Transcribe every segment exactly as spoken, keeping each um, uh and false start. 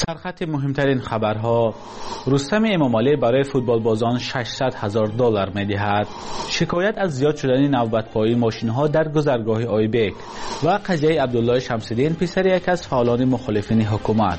سرخط مهمترین خبرها: رستم امامعلی برای فوتبال بازان ششصد هزار دلار می‌دهد. شکایت از زیاد شدن نوبت‌پایی ماشین‌ها در گذرگاه آیبک و قضیه عبدالله شمس‌الدین پسر یک از فعالان مخالفین حکومت.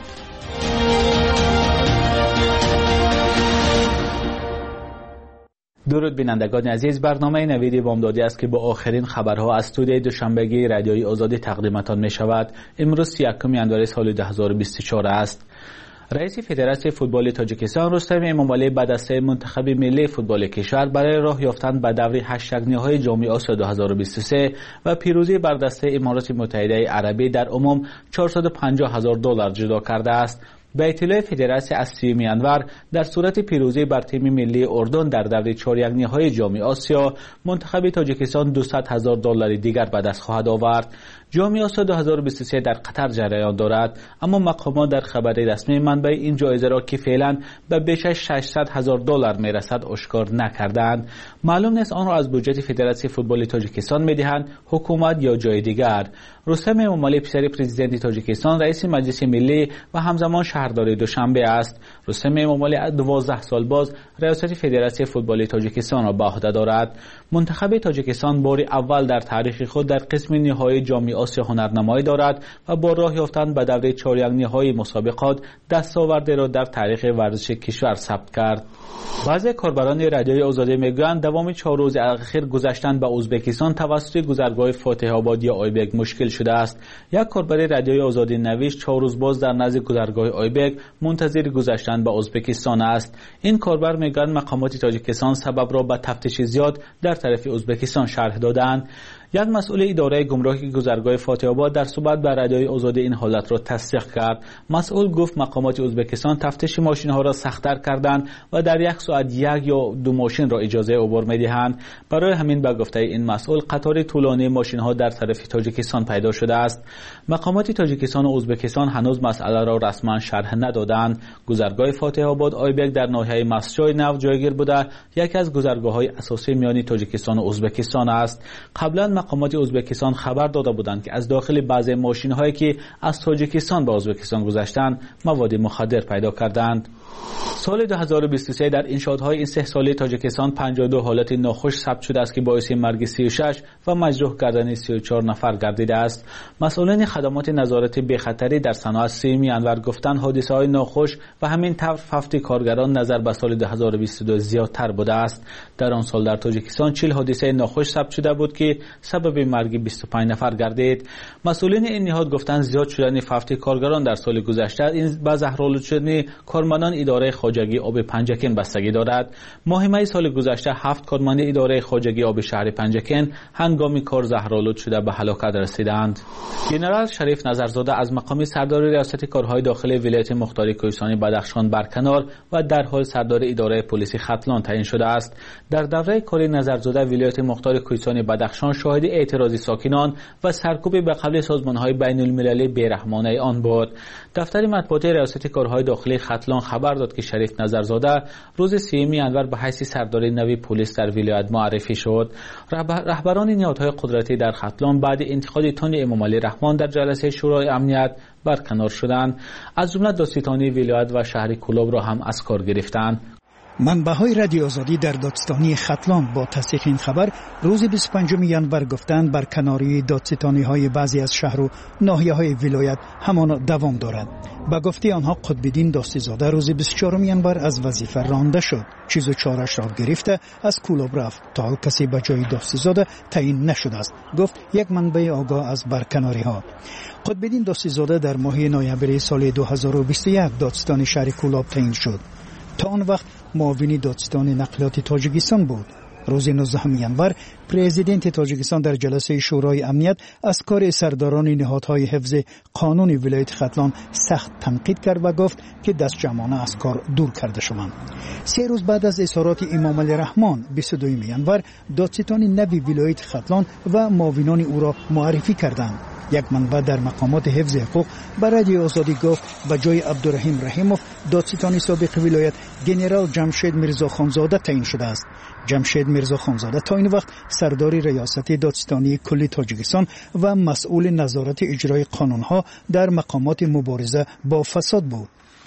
درود بینندگان عزیز، برنامه نوید بامدادی است که با آخرین خبرها از استودیوی دوشنبگی رادیوی آزادی تقدیمتان می شود. امروز یکم ژانویه سال دو هزار و بیست و چهار است. رئیس فدراسیون فوتبال تاجیکستان رستم امامعلی بعد از منتخب ملی فوتبال کشور برای راه یافتن به دور هشت نهایی جام آسیا دو هزار و بیست و سه و پیروزی بر دسته امارات متحده عربی در عموم چهارصد و پنجاه هزار دلار جدا کرده است. به اطلاع فدراسیون از سیوم ژانویه در صورت پیروزی بر تیم ملی اردن در دور چهارده نهایی جام آسیا، منتخب تاجیکستان دویست هزار دلار دیگر به دست خواهد آورد. جام آسیا دو هزار و بیست و سه در قطر جریان دارد، اما مقامات در خبر رسمی منبع این جایزه را که فعلا به بیش از ششصد هزار دلار میرسد آشکار نکردند. معلوم نیست آن را از بودجه فدراسیون فوتبال تاجیکستان میدهند، حکومت یا جای دیگر. رستم امامعلی پسر پرزیدنت تاجیکستان رئیس مجلس ملی و همزمان شهردار دوشنبه است. رستم امامعلی از دوازده سال باز ریاست فدراسیون فوتبال تاجیکستان را به عهده دارد. منتخب تاجیکستان بار اول در تاریخ خود در قسم نهایی جام آسیا هنرنمایی دارد و با راه یافتن به دوره چهارده نهایی مسابقات دستاوردی را در تاریخ ورزش کشور ثبت کرد. بعضی کاربران رادیوی آزادی میگویند دوام چهار روز اخیر گذشتن به ازبکستان توسط گذرگاه فاتح آباد یا آیبک مشکل شده است. یک کاربر رادیوی آزادی نوشت چهار روز باز در نزد گذرگاه آیبک منتظر گذشتن به ازبکستان است. این کاربر میگویند مقامات تاجیکستان سبب را به تفتیش زیاد در طرف ازبکستان شرح دادند. یک مسئول اداره گمرکی گذرگاه فاتح آباد در صحبت با رادیوی آزادی این حالت را تصدیق کرد. مسئول گفت مقامات ازبکستان تفتیش ماشین ها را سخت‌تر کردند و در یک ساعت یک یا دو ماشین را اجازه عبور می‌دهند. برای همین به گفته این مسئول قطار طولانی ماشین ها در طرف تاجیکستان پیدا شده است. مقامات تاجیکستان و ازبکستان هنوز مسئله را رسما شرح ندادند. گذرگاه فاتح آباد آیبک در ناحیه مسجد نو جایگیر بوده، یکی از گذرگاه‌های اساسی میان تاجیکستان و ازبکستان است. قبلا مقامات ازبکستان خبر داده بودند که از داخل بعضی ماشین‌هایی که از تاجیکستان به ازبکستان گذشتند مواد مخدر پیدا کردند. سال دو هزار و بیست و سه در انشاءات‌های این سه ساله تاجیکستان پنجاه و دو حالت ناخوش ثبت شده است که باعث مرگ سی و شش و مجروح کردن سی و چهار نفر گردیده است. مسئولین خدمات نظارت بی‌خطری در صنعت سیوم ژانویه گفتند حادثه‌های ناخوش و همین طور فوت کارگران نظر به سال دو هزار و بیست و دو زیادتر بوده است. در آن سال در تاجیکستان چهل حادثه ناخوش ثبت شده بود که سبب مرگ بیست و پنج نفر گردید. مسئولین این نهاد گفتند زیاد شدن فوت کارگران در سال گذشته این به زهرآلود شدن کارمندان اداره خواجگی آب پنجکن بستگی دارد. ماه می سال گذشته هفت کارمند اداره خواجگی آب شهر پنجکن هنگام کار زهرآلود شده به هلاکت رسیدند. ژنرال شریف نظرزاده از مقام سردار ریاست کارهای داخلی ولایت مختار کوهستانی بدخشان برکنار و در حال سردار اداره پلیس ختلان تعیین شده است. در دوره کار نظرزاده ولایت مختار کوهستانی بدخشان شاهد اعتراض ساکنان و سرکوب به قبل سازمان‌های بین المللی بی‌رحمانه آن بود. دفتر مطبوعات ریاست کارهای داخلی ختلان خبر داد که شریف نظرزاده روز سیوم ژانویه به حیث سردار نوی پلیس در ولایت معرفی شد. رهبران نهادهای قدرتی در ختلان بعد انتقاد تند امامعلی رحمان در جلسه شورای امنیت برکنار شدند. از جمله دادستانی ولایت و شهر کلوب را هم از کار گرفتند. منبع‌های رادیو آزادی در دادستانی ختلان با تصدیق این خبر روز بیست و پنجم ژانویه گفتند برکناری دادستانی‌های بعضی از شهر و ناحیه‌های ولایت همان دوام دارد. با گفته آنها قطب‌الدین داستی‌زاده روز بیست و چهارم ژانویه از وظیفه رانده شد. چیز و چارش را گرفته از کلوب رفت. تا حال کسی به جای داستی‌زاده تعیین نشده است، گفت یک منبع آگاه از برکناری‌ها. قطب‌الدین داستی‌زاده در ماه نوامبر سال دو هزار و بیست و یک دادستان شهر کلوب تعیین شد. تا آن وقت معاون دادستان نقلیات تاجیکستان بود. روز نوزدهم ژانویه پرزیدنت تاجیکستان در جلسه شورای امنیت از کار سرداران نهادهای حفظ قانون ولایت ختلان سخت تنقید کرد و گفت که دست جمعانه از کار دور کرده شوند. سه روز بعد از اظهارات امامعلی رحمان بیست و دوم ژانویه دادستان نوی ولایت ختلان و معاونان او را معرفی کردند. یک منبع در مقامات حفظ حقوق به رادیو آزادی گفت به جای عبدالرحیم رحیموف دادستان سابق ولایت ژنرال جمشید میرزا خانزاده تعیین شده است. جمشید میرزا خانزاده تا این وقت سردار ریاست دادستانی کلی تاجیکستان و مسئول نظارت اجرای قانونها در مقامات مبارزه با فساد بود.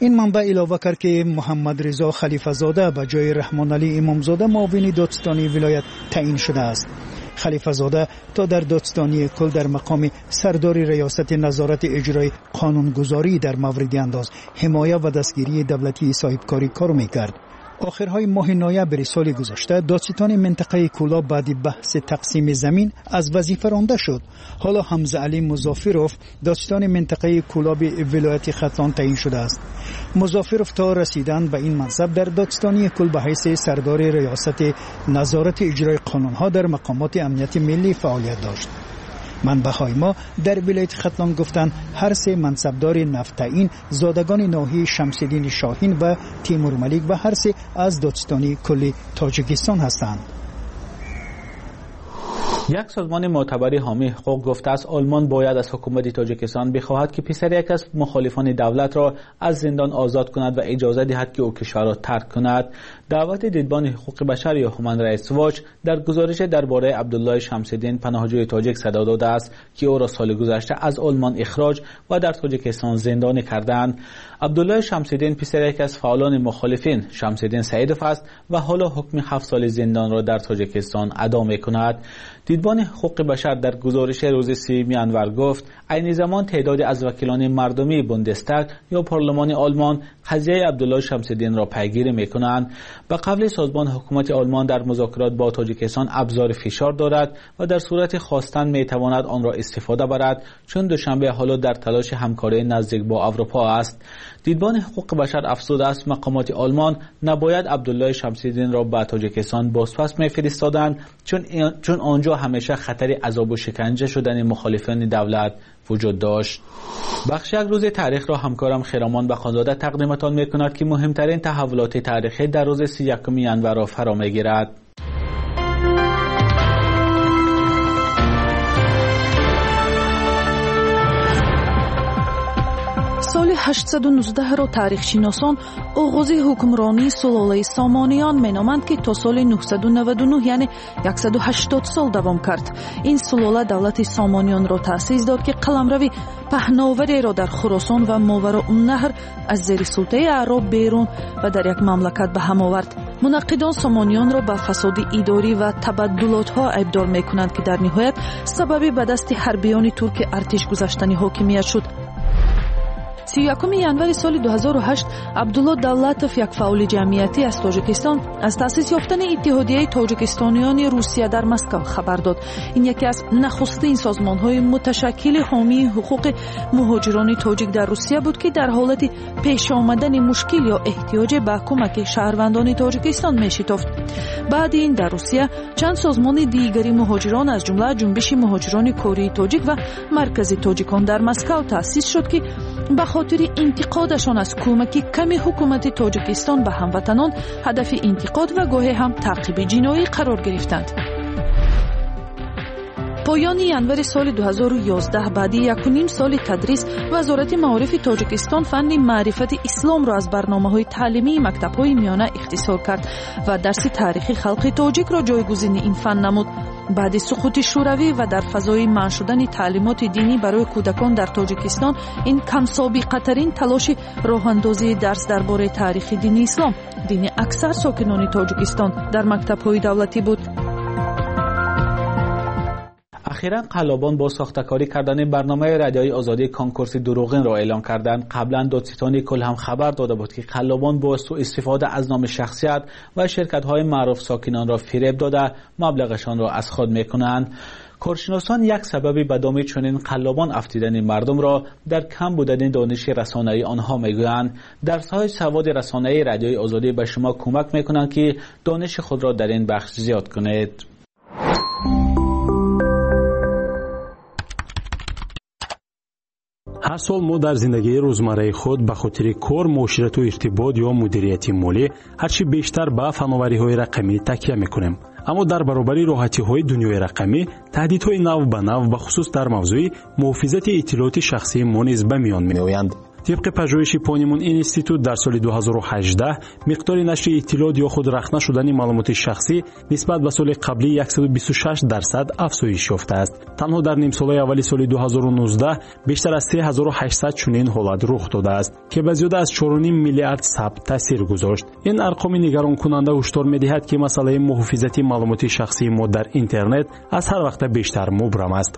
این منبع علاوه کرد که محمد رضا خلیفه زاده به جای رحمان علی امامزاده معاون دادستانی ولایت تعیین شده است. خلیفه زاده تا در دادستانی کل در مقام سردار ریاست نظارت اجرای قانونگذاری در مورد انداز، حمایه و دستگیری دولتی صاحبکاری کار میکرد. آخرهای ماه نوامبر سال گذشته دادستان منطقه کولاب بعد بحث تقسیم زمین از وظیفه رانده شد. حالا حمزه علی مظافروف دادستان منطقه کولاب ولایت ختلان تعیین شده است. مظافروف تا رسیدن به این منصب در دادستانی کل به حیث سردار ریاست نظارت اجرای قانونها در مقامات امنیت ملی فعالیت داشت. منبع‌های ما در ولایت ختلان گفتند هر سه منصبدار نفتعیین زادگان ناحیه شمس‌الدین شاهین و تیمور ملیک و هر سه از دادستانی کل تاجیکستان هستند. یک سازمان معتبر حامی حقوق گفته است آلمان باید از حکومت تاجیکستان بخواهد که پسر یک از مخالفان دولت را از زندان آزاد کند و اجازه دهد که او کشور را ترک کند. دعوت دیدبان حقوق بشر یا هومن رایتس واچ در گزارش درباره عبدالله شمس‌الدین پناهجوی تاجیک صدا داده است که او را سال گذشته از آلمان اخراج و در تاجیکستان زندانی کردند. عبدالله شمس‌الدین پسر یک از فعالان مخالفین شمس‌الدین سعیدوف است و حالا حکم هفت سال زندان را در تاجیکستان ادا می‌کند. دیدبان حقوق بشر در گزارش روز سوم انور گفت عین زمان تعدادی از وکیلان مردمی بوندستاگ یا پارلمان آلمان قضیه عبدالله شمس‌الدین را پیگیری می‌کنند. به قول سازمان حکومت آلمان در مذاکرات با تاجیکستان ابزار فشار دارد و در صورت خواستن می‌تواند آن را استفاده برد، چون دوشنبه حالا در تلاش همکاری نزدیک با اروپا است. دیدبان حقوق بشر افزوده است مقامات آلمان نباید عبدالله شمس‌الدین را به تاجیکستان بازپس می‌فرستادند، چون چون آنجا همیشه خطر عذاب و شکنجه شدن مخالفان دولت وجود داشت. بخش یک روز تاریخ را همکارم خیرامان بخانزاده تقدیمتان می‌کند که مهمترین تحولات تاریخی در روز سی و یکم ژانویه را فرا می‌گیرد. سال هشتصد و نوزده را تاریخشناسان آغاز حکمرانی سلاله سامانیان مینامند که تا سال نهصد و نود و نه یعنی صد و هشتاد سال دوام کرد. این سلاله دولت سامانیان را تأسیس داد که قلمروی پهناوری را در خراسان و ماوراءالنهر از زیر سلطه اعراب بیرون و در یک مملکت به هم آورد. منقدان سامانیان را به فساد اداری و تبدلات ها ابدار میکنند که در نهایت سببی به دست حربیان ترک ارتش گذشتن حاکمیت شد. سی و یکم ژانویه سال دو هزار و هشت عبدالله دولتوف یک فعال جمعیتی از تاجیکستان از تأسیس یافتن اتحادیه تاجیکستانیان روسیه در مسکو خبر داد. این یکی از نخستین سازمان‌های متشکل حامی حقوق مهاجران تاجیک در روسیه بود که در حالت پیش آمدن مشکل یا احتیاج به کمک شهروندان تاجیکستان می‌شتافت. بعد این در روسیه چند سازمان دیگری مهاجران از جمله جنبش مهاجران کره تاجیک و مرکز تاجیکان در مسکو تأسیس شد که به خاطر انتقادشان از کمک کمی حکومت تاجیکستان به هموطنان هدف انتقاد و گاهی هم تعقیب جنایی قرار گرفتند. پایان ژانویه سال دو هزار و یازده بعد یک و نیم سال تدریس وزارت معارف تاجیکستان فن معرفت اسلام را از برنامه‌های تعلیمی مکتب‌های میانه اختصار کرد و درس تاریخ خلق تاجیک را جایگزین این فن نمود. بعد سقوط شوروی و در فضای منع شدن تعلیمات دینی برای کودکان در تاجیکستان این کم سابقه ترین تلاش راه اندازی درس درباره تاریخ دین اسلام، دین اکثر ساکنان تاجیکستان، در مکتب‌های دولتی بود. اخیراً قلابان با ساخته‌کاری کردن برنامه رادیویی آزادی کنکورس دروغین را اعلام کردند. قبلا دادستانی کل هم خبر داده بود که قلابان با سوء استفاده از نام شخصیت و شرکت‌های معروف ساکنان را فریب داده مبلغشان را از خود می‌کنند. کارشناسان یک سببی به دام چنین قلابان افتیدن مردم را در کم بودن دانش رسانه‌ای آنها میگویند. درس‌های سواد رسانه‌ای رادیویی آزادی به شما کمک می‌کنند که دانش خود را در این بخش زیاد کنید. هر سال ما در زندگی روزمره خود به خاطر کار، معاشرت و ارتباط یا مدیریت مالی هرچی بیشتر به فناوری‌های رقمی تکیه می‌کنیم. اما در برابر راحتی‌های دنیای رقمی، تهدیدهای نو به نو به خصوص در موضوع محافظت اطلاعات شخصی ما نیز به میان می‌آیند. طبق پژوهشی پانیمون اینستیتوت در سال دو هزار و هجده مقدار نشر اطلاعات یا خود رخنه شدن معلومات شخصی نسبت به سال قبلی صد و بیست و شش درصد افزایش یافته است. تنها در نیم سال اول سال دو هزار و نوزده بیشتر از سه هزار و هشتصد چنین حالت رخ داده است که به زیاده از چهار و نیم میلیارد ثبت تاثیر گذاشت. این ارقام نگران کننده هشدار می‌دهد که مسئله محافظت معلومات شخصی ما در اینترنت از هر وقت بیشتر مبرم است.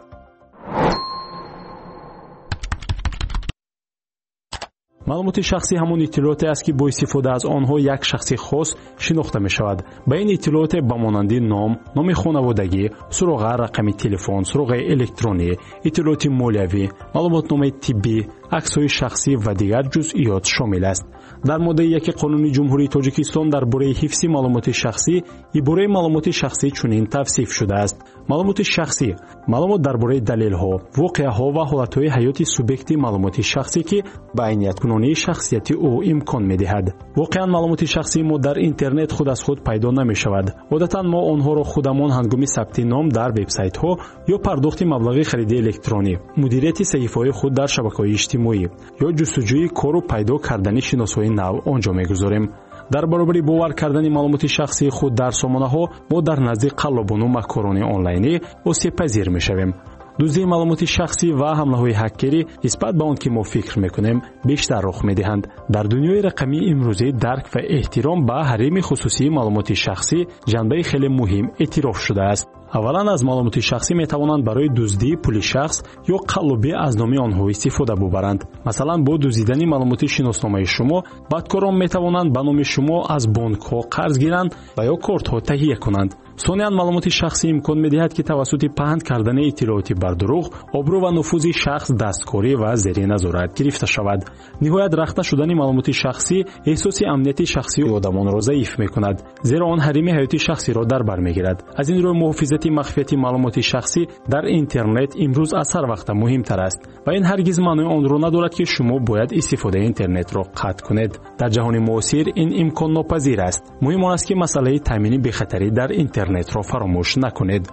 معلومات شخصی همون اطلاعاتی است که با استفاده از آنها یک شخص خاص شناخته می شود. با این اطلاعات به مانند نام، نام خانوادگی، سراغ رقم تلفن، سراغ الکترونی، اطلاعات مالیوی، معلومات نامه طبی، عکس‌های شخصی و دیگر جزئیات شامل است. در ماده یک قانون جمهوری تاجیکستان درباره حفظ معلومات شخصی، عباره معلومات شخصی چنین توصیف شده است: معلومات شخصی، معلومات درباره دلایل‌ها، واقعه‌ها و حالت‌های حیاتی سوبیکت معلومات شخصی که بیانیت کننده شخصیت او امکان می‌دهد. واقعاً معلومات شخصی ما در اینترنت خود از خود پیدا نمی‌شود. عادتاً ما آنها را خودمان هنگام ثبت نام در وبسایت‌ها یا پرداخت مبلغ خرید الکترونی، مدیریت صحیفه‌های خود در شبکه‌های اجتماعی یا جستجوی کار و پیدا کردن شناسایی نو آنجا می‌گذاریم. در برابر باور کردن معلومات شخصی خود در سامانه‌ها ما در نزد قلابان و مکران آنلاینی آسیب‌پذیر می‌شویم. دزدی معلومات شخصی و حمله‌های هکری نسبت به آن که ما فکر می‌کنیم بیشتر رخ می‌دهند. در دنیای رقمی امروزی درک و احترام به حریم خصوصی معلومات شخصی جنبه خیلی مهم اعتراف شده است. اولا از معلومات شخصی میتوانند برای دزدی پول شخص یا قلابی از نام آنها استفاده ببرند. مثلا با دزدیدن معلومات شناسنامه شما، بدکاران میتوانند به نام شما از بانک‌ها قرض گیرند و یا کارت‌ها تهیه کنند. ثانیاً معلومات شخصی امکان می‌دهد که توسط پهن کردن اطلاعات بر دروغ، آبرو و نفوذ شخص دستکاری و زیر نظارت گرفته شود. نهایت رخنه شدن معلومات شخصی احساس امنیت شخصی آدمان را ضعیف می‌کند، زیرا آن حریم حیاتی شخصی را در بر می‌گیرد. از این رو محافظت مخفیت معلومات شخصی در اینترنت امروز از هر وقت مهمتر است و این هرگز معنی آن را ندارد که شما باید استفاده اینترنت را قطع کنید. در جهان معاصر این امکان ناپذیر است. مهم است که مسئله تامین بی‌خطری در اینترنت را فراموش نکنید.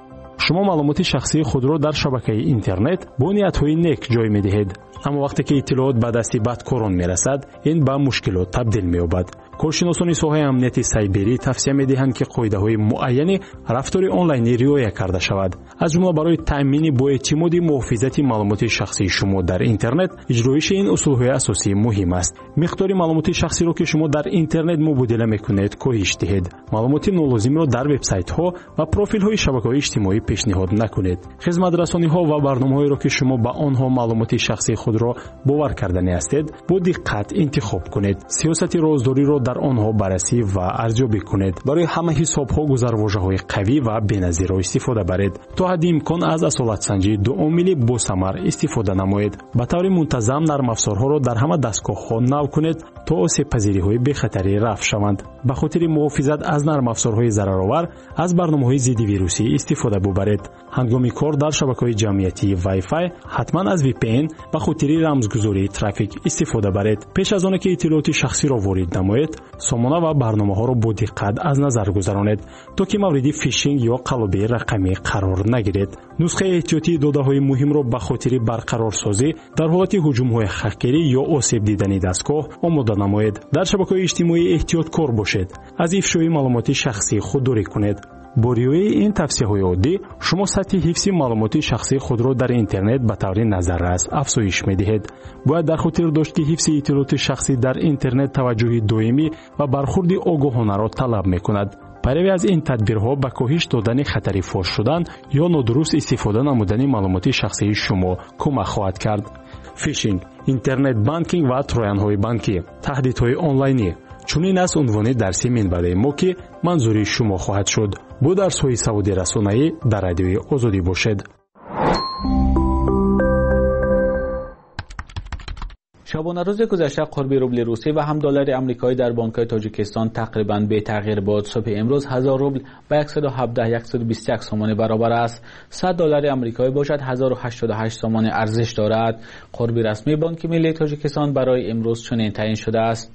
شما معلومات شخصی خود را در شبکه اینترنت با نیت‌های نیک جای می‌دهید، اما وقتی که اطلاعات به دست بدکاران می‌رسد، این به مشکلات تبدیل می‌یابد. کارشناسان ساحه امنیت سایبری توصیه می‌دهند که قاعده‌های معینی رفتار آنلاینی رعایت کرده شود. از جمله برای تأمین با اعتماد محافظت معلومات شخصی شما در اینترنت، اجرایش این اصول‌های اساسی مهم است. مقدار معلومات شخصی را که شما در اینترنت مبادله می‌کنید کاهش دهید. معلومات نالازم را در وبسایت‌ها و پروفیل‌های شبکه‌های اجتماعی پیشنهاد نکنید. خدمت‌رسانی‌ها و برنامه‌هایی را که شما با آنها معلومات شخصی خود را باور کردنی هستید، با دقت انتخاب کنید. سیاست رازداری را در آنها بررسی و ارزیابی کنید. برای همه حساب‌ها گذرواژه‌های قوی و بی‌نظیر استفاده برید. تا حد امکان از اصالت سنجی دو عاملی با ثمر استفاده نمایید. به طور منتظم نرم افزارها را در همه دستگاه‌ها نو کنید تا آسیب‌پذیری‌های بی‌خطری رفع شوند. به خاطر محافظت از نرم افزارهای ضررآور، از برنامه‌های ضد ویروسی استفاده ببرید. هنگام کار در شبکه‌های جمعیتی وای فای حتما از وی پی ان به خاطر رمزگذاری ترافیک استفاده برید. پیش از آن که اطلاعات شخصی را وارد نمایید، سامانه و برنامه‌ها را با دقت از نظر گذرانید تا که مورد فیشینگ یا قلابی رقمی قرار نگیرید. نسخه احتیاطی داده‌های مهم را به خاطر برقرار سازی در حالت هجوم‌های هکری یا آسیب دیدن دستگاه آماده نمایید. در شبکه‌های اجتماعی احتیاطکار باشید. از افشای معلومات شخصی خودداری کنید. با رعایت این توصیه‌های عادی، شما سطح حفظ معلومات شخصی خود را در اینترنت به طور نظررس افزایش می‌دهید. باید در خاطر داشت که حفظ اطلاعات شخصی در اینترنت توجه دائمی و برخورد آگاهانه را طلب می‌کند. پیروی از این تدبیرها به کاهش دادن خطر فاش شدن یا نادرست استفاده نمودن معلومات شخصی شما کمک خواهد کرد. فیشینگ، اینترنت بانکینگ و ترویان‌های بانکی، تهدیدهای آنلاینی چونین از عنوان درسی منبع ما که منظوری شما خواهد شد. با درس‌های سعودی رسانه‌ای در رادیوی آزادی باشد. شبانه روز گذشته قرب روبل روسی و هم دلار آمریکایی در بانک‌های تاجیکستان تقریباً به تغییر بود. صبح امروز هزار روبل به صد و هفده صد و بیست و یک سوم برابر است. صد دلار آمریکایی باشد هزار و هشتاد و هشت سوم ارزش دارد. قرب رسمی بانک ملی تاجیکستان برای امروز چنین تعیین شده است.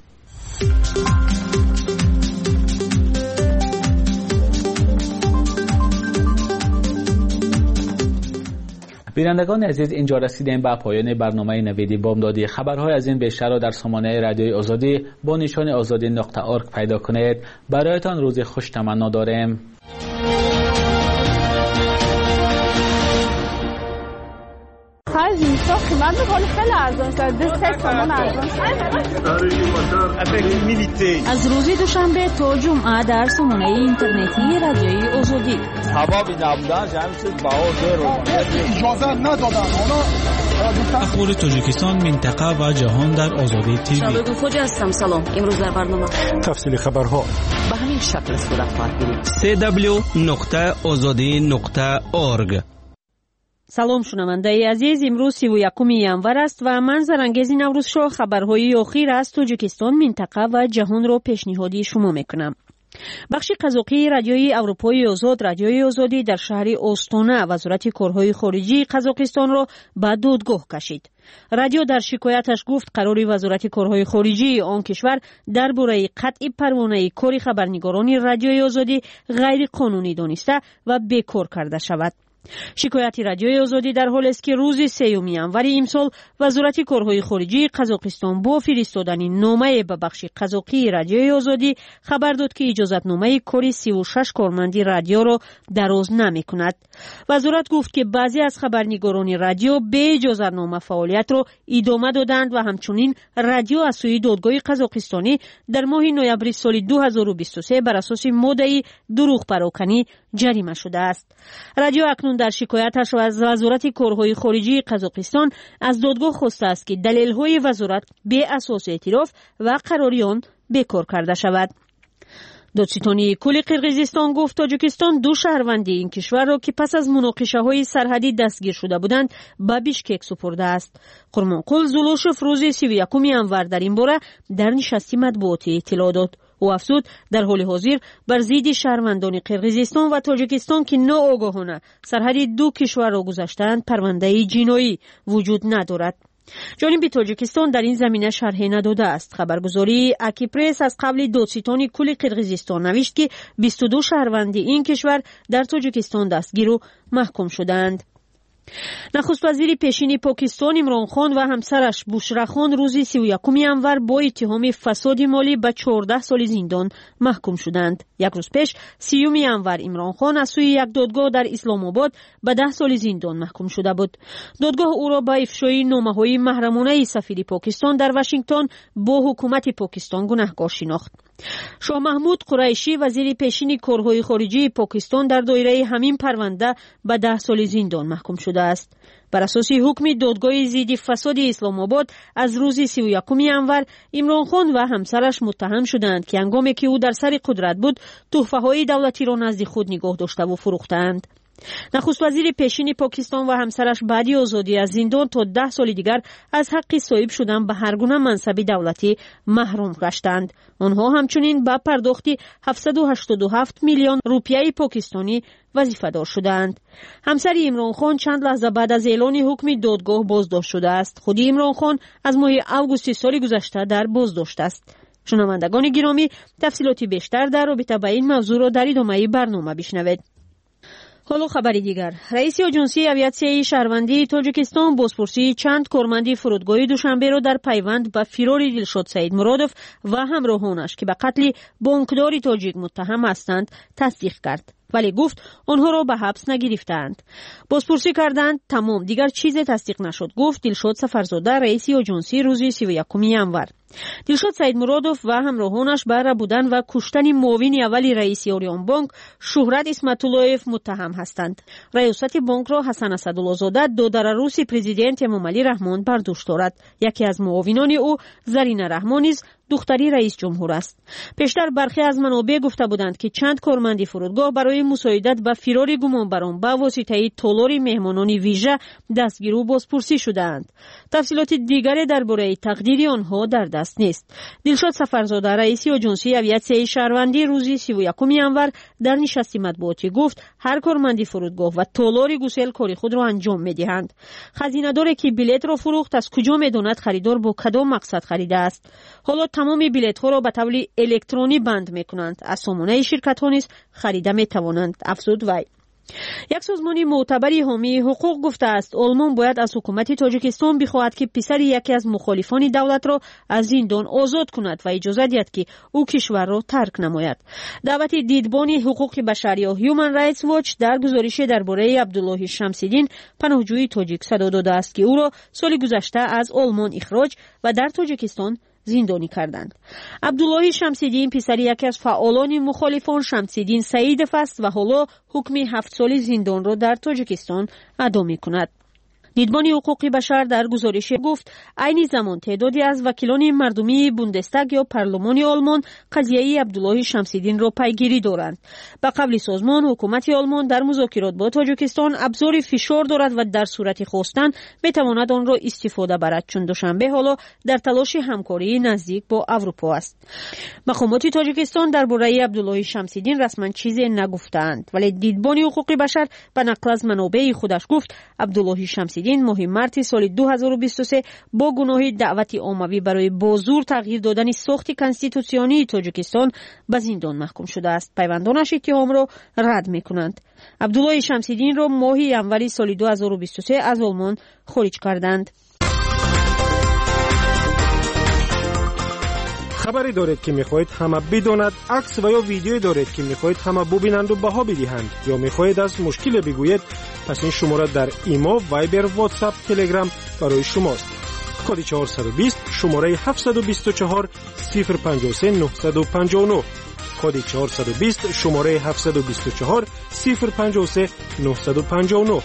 بینندگان عزیز، اینجا رسیدیم به پایان برنامه نوید بامدادی. خبرهای از این بیشتر را در سامانه رادیوی آزادی با نشان آزادی نقطه ارگ پیدا کنید. برایتان روز خوش تمنا داریم. خرج میسا قیمت بخوری خیلی ارزان شد. دست سامان ارزان شد. از روز دوشنبه تا جمعه در سامانه اینترنتی رادیوی آزادی. هوا بی نبودن جمع شد باور رو اجازه ندادن. اخبار تاجیکستان، منطقه و جهان در آزادی تیوی. شبکه خوج هستم. سلام. امروز در برنامه تفصیل خبرها به همین شکل صورت خواهد گرفت. دبلیو دبلیو دبلیو نقطه آزادی نقطه اورگ. سلام شنونده عزیز، امروز سی و یکم ینور است و من زرانگیز نوروز شو خبرهای اخیر از تاجیکستان، منطقه و جهان را پیشنهادی شما میکنم. بخش قزاقی رادیوی اروپای آزاد، رادیوی آزادی در شهر استانه وزارت کارهای خارجی قزاقستان را به دادگاه کشید. رادیو در شکایتش گفت قرار وزارت کارهای خارجی آن کشور درباره قطع پروانه کار خبرنگاران رادیوی آزادی غیر قانونی دانسته و بیکار کرده شود. شکایت رادیوی آزادی در حال است که روز سوم ینور امسال وزارت کارهای خارجی قزاقستان با فرستادن نامه به بخش قزاقی رادیوی آزادی خبر داد که اجازتنامه کار سی و شش کارمندی رادیو را دراز نمی کند. وزارت گفت که بعضی از خبرنگاران رادیو به اجازتنامه فعالیت را ادامه دادند و همچنین رادیو از سوی دادگاه قزاقستانی در ماه نوامبر سال دو هزار و بیست و سه بر اساس ماده دروغ پراکنی جریمه شده است. رادیو اکنون در شکایتش از وزارت کارهای خارجی قزاقستان از دادگاه خواسته است که دلیل‌های وزارت به اساس اعتراف و قراری آن بیکار کرده شود. دادستانی کل قرقیزستان گفت تاجیکستان دو شهروند این کشور را که پس از مناقشه‌های سرحدی دستگیر شده بودند به بیشکک سپرده است. قرمانقل زولوشف روز سی و یکم ینور در این باره در نشست مطبوعاتی اطلاع داد. او افزود در حال حاضر بر ضد شهروندان قرقیزستان و تاجیکستان که ناآگاهانه سرحد دو کشور را گذشتند پرونده جنایی وجود ندارد. جانب تاجیکستان در این زمینه شرحی نداده است. خبرگزاری اکیپرس از قبل دادستان کل قرقیزستان نوشت که بیست و دو شهروند این کشور در تاجیکستان دستگیر و محکوم شدند. نخست وزیر پیشین پاکستان عمران خان و همسرش بشرا خان روز سی و یکم ینور با اتهام فساد مالی به چهارده سال زندان محکوم شدند. یک روز پیش سیوم ینور عمران خان از سوی یک دادگاه در اسلام آباد به ده سال زندان محکوم شده بود. دادگاه او را به افشای نامه‌های محرمانه سفیر پاکستان در واشنگتن با حکومت پاکستان گناهکار شناخت. شاه محمود قریشی وزیر پیشین کارهای خارجی پاکستان در دایره همین پرونده به ده سال زندان محکوم شده است. بر اساس حکم دادگاه ضد فساد اسلام آباد از روز سی و یکم ینور عمران خان و همسرش متهم شدند که هنگامی که او در سر قدرت بود تحفه‌های دولتی را نزد خود نگاه داشته و فروختند. نخست وزیر پیشین پاکستان و همسرش بعد آزادی از زندان تا ده سال دیگر از حق صاحب شدن به هر گونه منصب دولتی محروم گشتند. آنها همچنین به پرداخت هفتصد و هشتاد و هفت میلیون روپیه پاکستانی وظیفه دار شدند. همسر عمران خان چند لحظه بعد از اعلان حکم دادگاه بازداشت شده است. خود عمران خان از ماه اوگوست سال گذشته در بازداشت است. شنوندگان گرامی، تفصیلاتی بیشتر در رابطه با این موضوع را در ادامه برنامه بشنوید. حالا خبری دیگر. رئیس آژانسی اویاسیای شهروندی تاجیکستان بازپرسی چند کارمند فرودگاه دوشنبه را در پیوند به فرار دلشاد سعید مرادوف و همراهانش که به قتل بانکدار تاجیک متهم هستند تصدیق کرد، ولی گفت آنها را به حبس نگرفتند. بازپرسی کردند تمام، دیگر چیزی تصدیق نشد، گفت دلشاد سفرزاده رئیس آژانسی روز سی و یکم ینور. دلشاد سعید مرادوف و همراهانش بر بودن و کشتن معاون اول رئیس آریان بانک شهرت اسمت اللهیف متهم هستند. ریاست بانک را حسن اسدالله زاده دادر روس پرزیدنت امامعلی رحمان بر دوش دارد. یکی از معاونان او زرین رحمان نیز دختری رئیس جمهور است. پیشتر برخی از منابع گفته بودند که چند کارمند فرودگاه برای مساعدت به فرار گمانبران به واسطه تالار مهمانان ویژه دستگیر و بازپرسی شدند. تفصیلات دیگری درباره تقدیر آنها در دست نیست. دلشاد سفرزاده رئیس آژانسی اویاسیای شهروندی روز سی و یکم ینور در نشست مطبوعاتی گفت هر کارمند فرودگاه و تالار گسل کار خود را انجام می‌دهند. خزینه‌داری که بلیط را فروخت از کجا می‌داند خریدار با کدام مقصد خریده است؟ حالا تمام بلیط ها را به طور الکترونی بند می‌کنند. از سامانه شرکت ها نیز خریده می‌توانند، افزود وی. یک سازمان معتبری حامی حقوق گفته است آلمان باید از حکومت تاجیکستان بخواهد که پسر یکی از مخالفان دولت را از زندان آزاد کند و اجازه دهد که او کشور را ترک نماید. دعوت دیدبان حقوق بشر یا هیومن رایتس واچ در گزارش درباره عبدالله شمس‌الدین پناهجوی تاجیک صدا داده است که او را سال گذشته از آلمان اخراج و در تاجیکستان زندانی کردند. عبدالله شمس‌الدین پسر یکی از فعالان مخالفان شمس‌الدین سعیدов است و حالا حکم هفت سالی زندان را در تاجیکستان ادا می‌کند. دیدبان حقوق بشر در گزارش گفت عین زمان تعدادی از وکیلان مردمی بوندستاگ یا پارلمان آلمان قضیه عبدالله شمس‌الدین را پیگیری دارند. به قبل سازمان حکومت آلمان در مذاکرات با تاجیکستان ابزار فشار دارد و در صورت خواستن میتواند آن را استفاده برد، چون دوشنبه حالا در تلاش همکاری نزدیک با اروپا است. مقامات تاجیکستان درباره عبدالله شمس‌الدین رسما چیزی نگفتند، ولی دیدبان حقوق بشر به نقل از منابع خودش گفت عبدالله شمس‌الدین ماه مارس سال دو هزار و بیست و سه با گناه دعوت عمومی برای بازور تغییر دادن ساخت کنستیتوسیونی تاجیکستان به زندان محکوم شده است. پیوندانش اتهام را رد می‌کنند. عبدالله شمس‌الدین را ماه ژانویه سال دو هزار و بیست و سه از آلمان خارج کردند. خبری دارید که میخواهید همه بداند، عکس و یا ویدیویی دارید که میخواهید همه ببینند و بها بدهند، یا میخواهید از مشکل بگویید، پس این شماره در ایمو، وایبر، واتساپ، تلگرام برای شماست. کد چهارصد و بیست شماره هفتصد و بیست و چهار صفر پنجاه و سه نهصد و پنجاه و نه. کد چهارصد و بیست شماره هفتصد و بیست و چهار صفر پنجاه و سه نهصد و پنجاه و نه.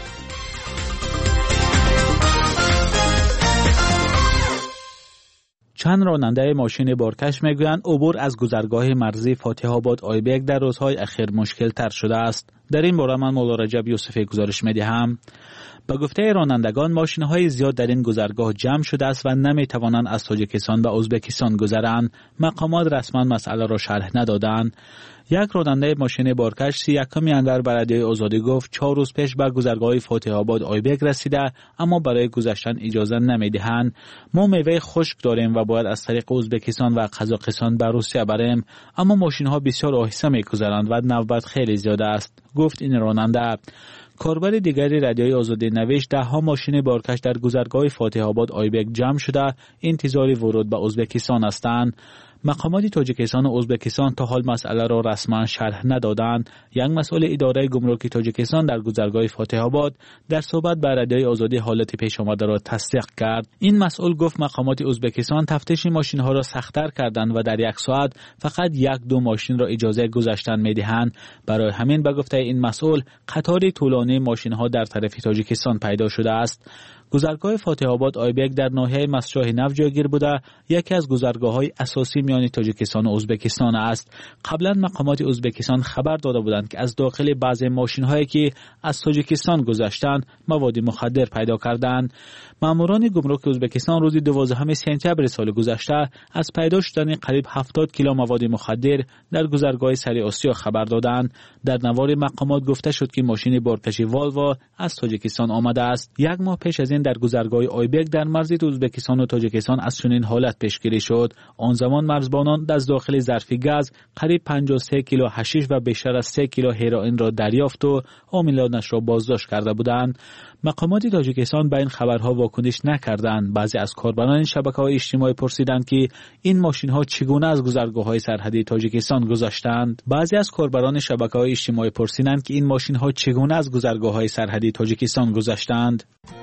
چند راننده ماشین بارکش میگویند عبور از گذرگاه مرزی فاتح آباد آیبک در روزهای اخیر مشکل تر شده است. در این باره من مولا رجب یوسفی گزارش میدهم. به گفته رانندگان ماشین‌های زیاد در این گذرگاه جمع شده است و نمی‌توانند از تاجیکستان و ازبکستان گذرند. مقامات رسما مسئله را شرح ندادند. یک راننده ماشین بارکش سی یکم ژانویه به رادیوی آزادی گفت چهار روز پیش به گذرگاه فاتح آباد آیبک رسیده اما برای گذشتن اجازه نمی‌دهند. ما میوه خشک داریم و باید از طریق ازبکستان و قزاقستان به روسیه بریم، اما ماشین‌ها بسیار آهسته می‌گذرند و نوبت خیلی زیاد است، گفت این راننده. کاربر دیگری رادیوی آزادی نوشت ده ها ماشین بارکش در گذرگاه فاتح آباد آیبک جمع شده انتظار ورود به ازبکستان هستند. مقامات تاجیکستان و ازبکستان تا حال مسئله را رسما شرح ندادند. یک مسئول اداره گمرک تاجیکستان در گذرگاه فاتح آباد در صحبت با رادیوی آزادی حالت پیش آمده را تصدیق کرد. این مسئول گفت مقامات ازبکستان تفتیش ماشین ها را سخت‌تر کردند و در یک ساعت فقط یک دو ماشین را اجازه گذشتن می‌دهند. برای همین به گفته این مسئول قطاری طولانی ماشین ها در طرف تاجیکستان پیدا شده است. گذرگاه فاتح آباد آیبک در ناحیه مسجد نو جایگیر بوده یکی از گذرگاه‌های اساسی میان تاجیکستان و ازبکستان است. قبلا مقامات ازبکستان خبر داده بودند که از داخل بعضی ماشین‌هایی که از تاجیکستان گذشتند مواد مخدر پیدا کردند. ماموران گمرک ازبکستان روز دوازدهم سپتامبر سال گذشته از پیدا شدن قریب هفتاد کیلو مواد مخدر در گذرگاه سری آسیا خبر دادند. در نوار مقامات گفته شد که ماشین بارکشی والوا از تاجیکستان آمده است. یک ماه پیش از این در گذرگاه آیبک در مرز ازبکستان و تاجیکستان از چنین حالت پیشگیری شد. آن زمان مرزبانان از داخل ظرف گاز قریب پنجاه و سه کیلو حشیش و بیشتر از سه کیلو هروئین را دریافت و حاملانش را بازداشت کرده بودند. مقامات تاجیکستان به این خبرها واکنش نکردند. بعضی از کاربران شبکه‌های اجتماعی پرسیدند که این ماشین‌ها چگونه از گذرگاه‌های سرحدی تاجیکستان گذشتند. بعضی از کاربران شبکه‌های اجتماعی پرسیدند که این ماشین‌ها چگونه از گذرگاه‌های سرحدی تاجیکستان گذشتند.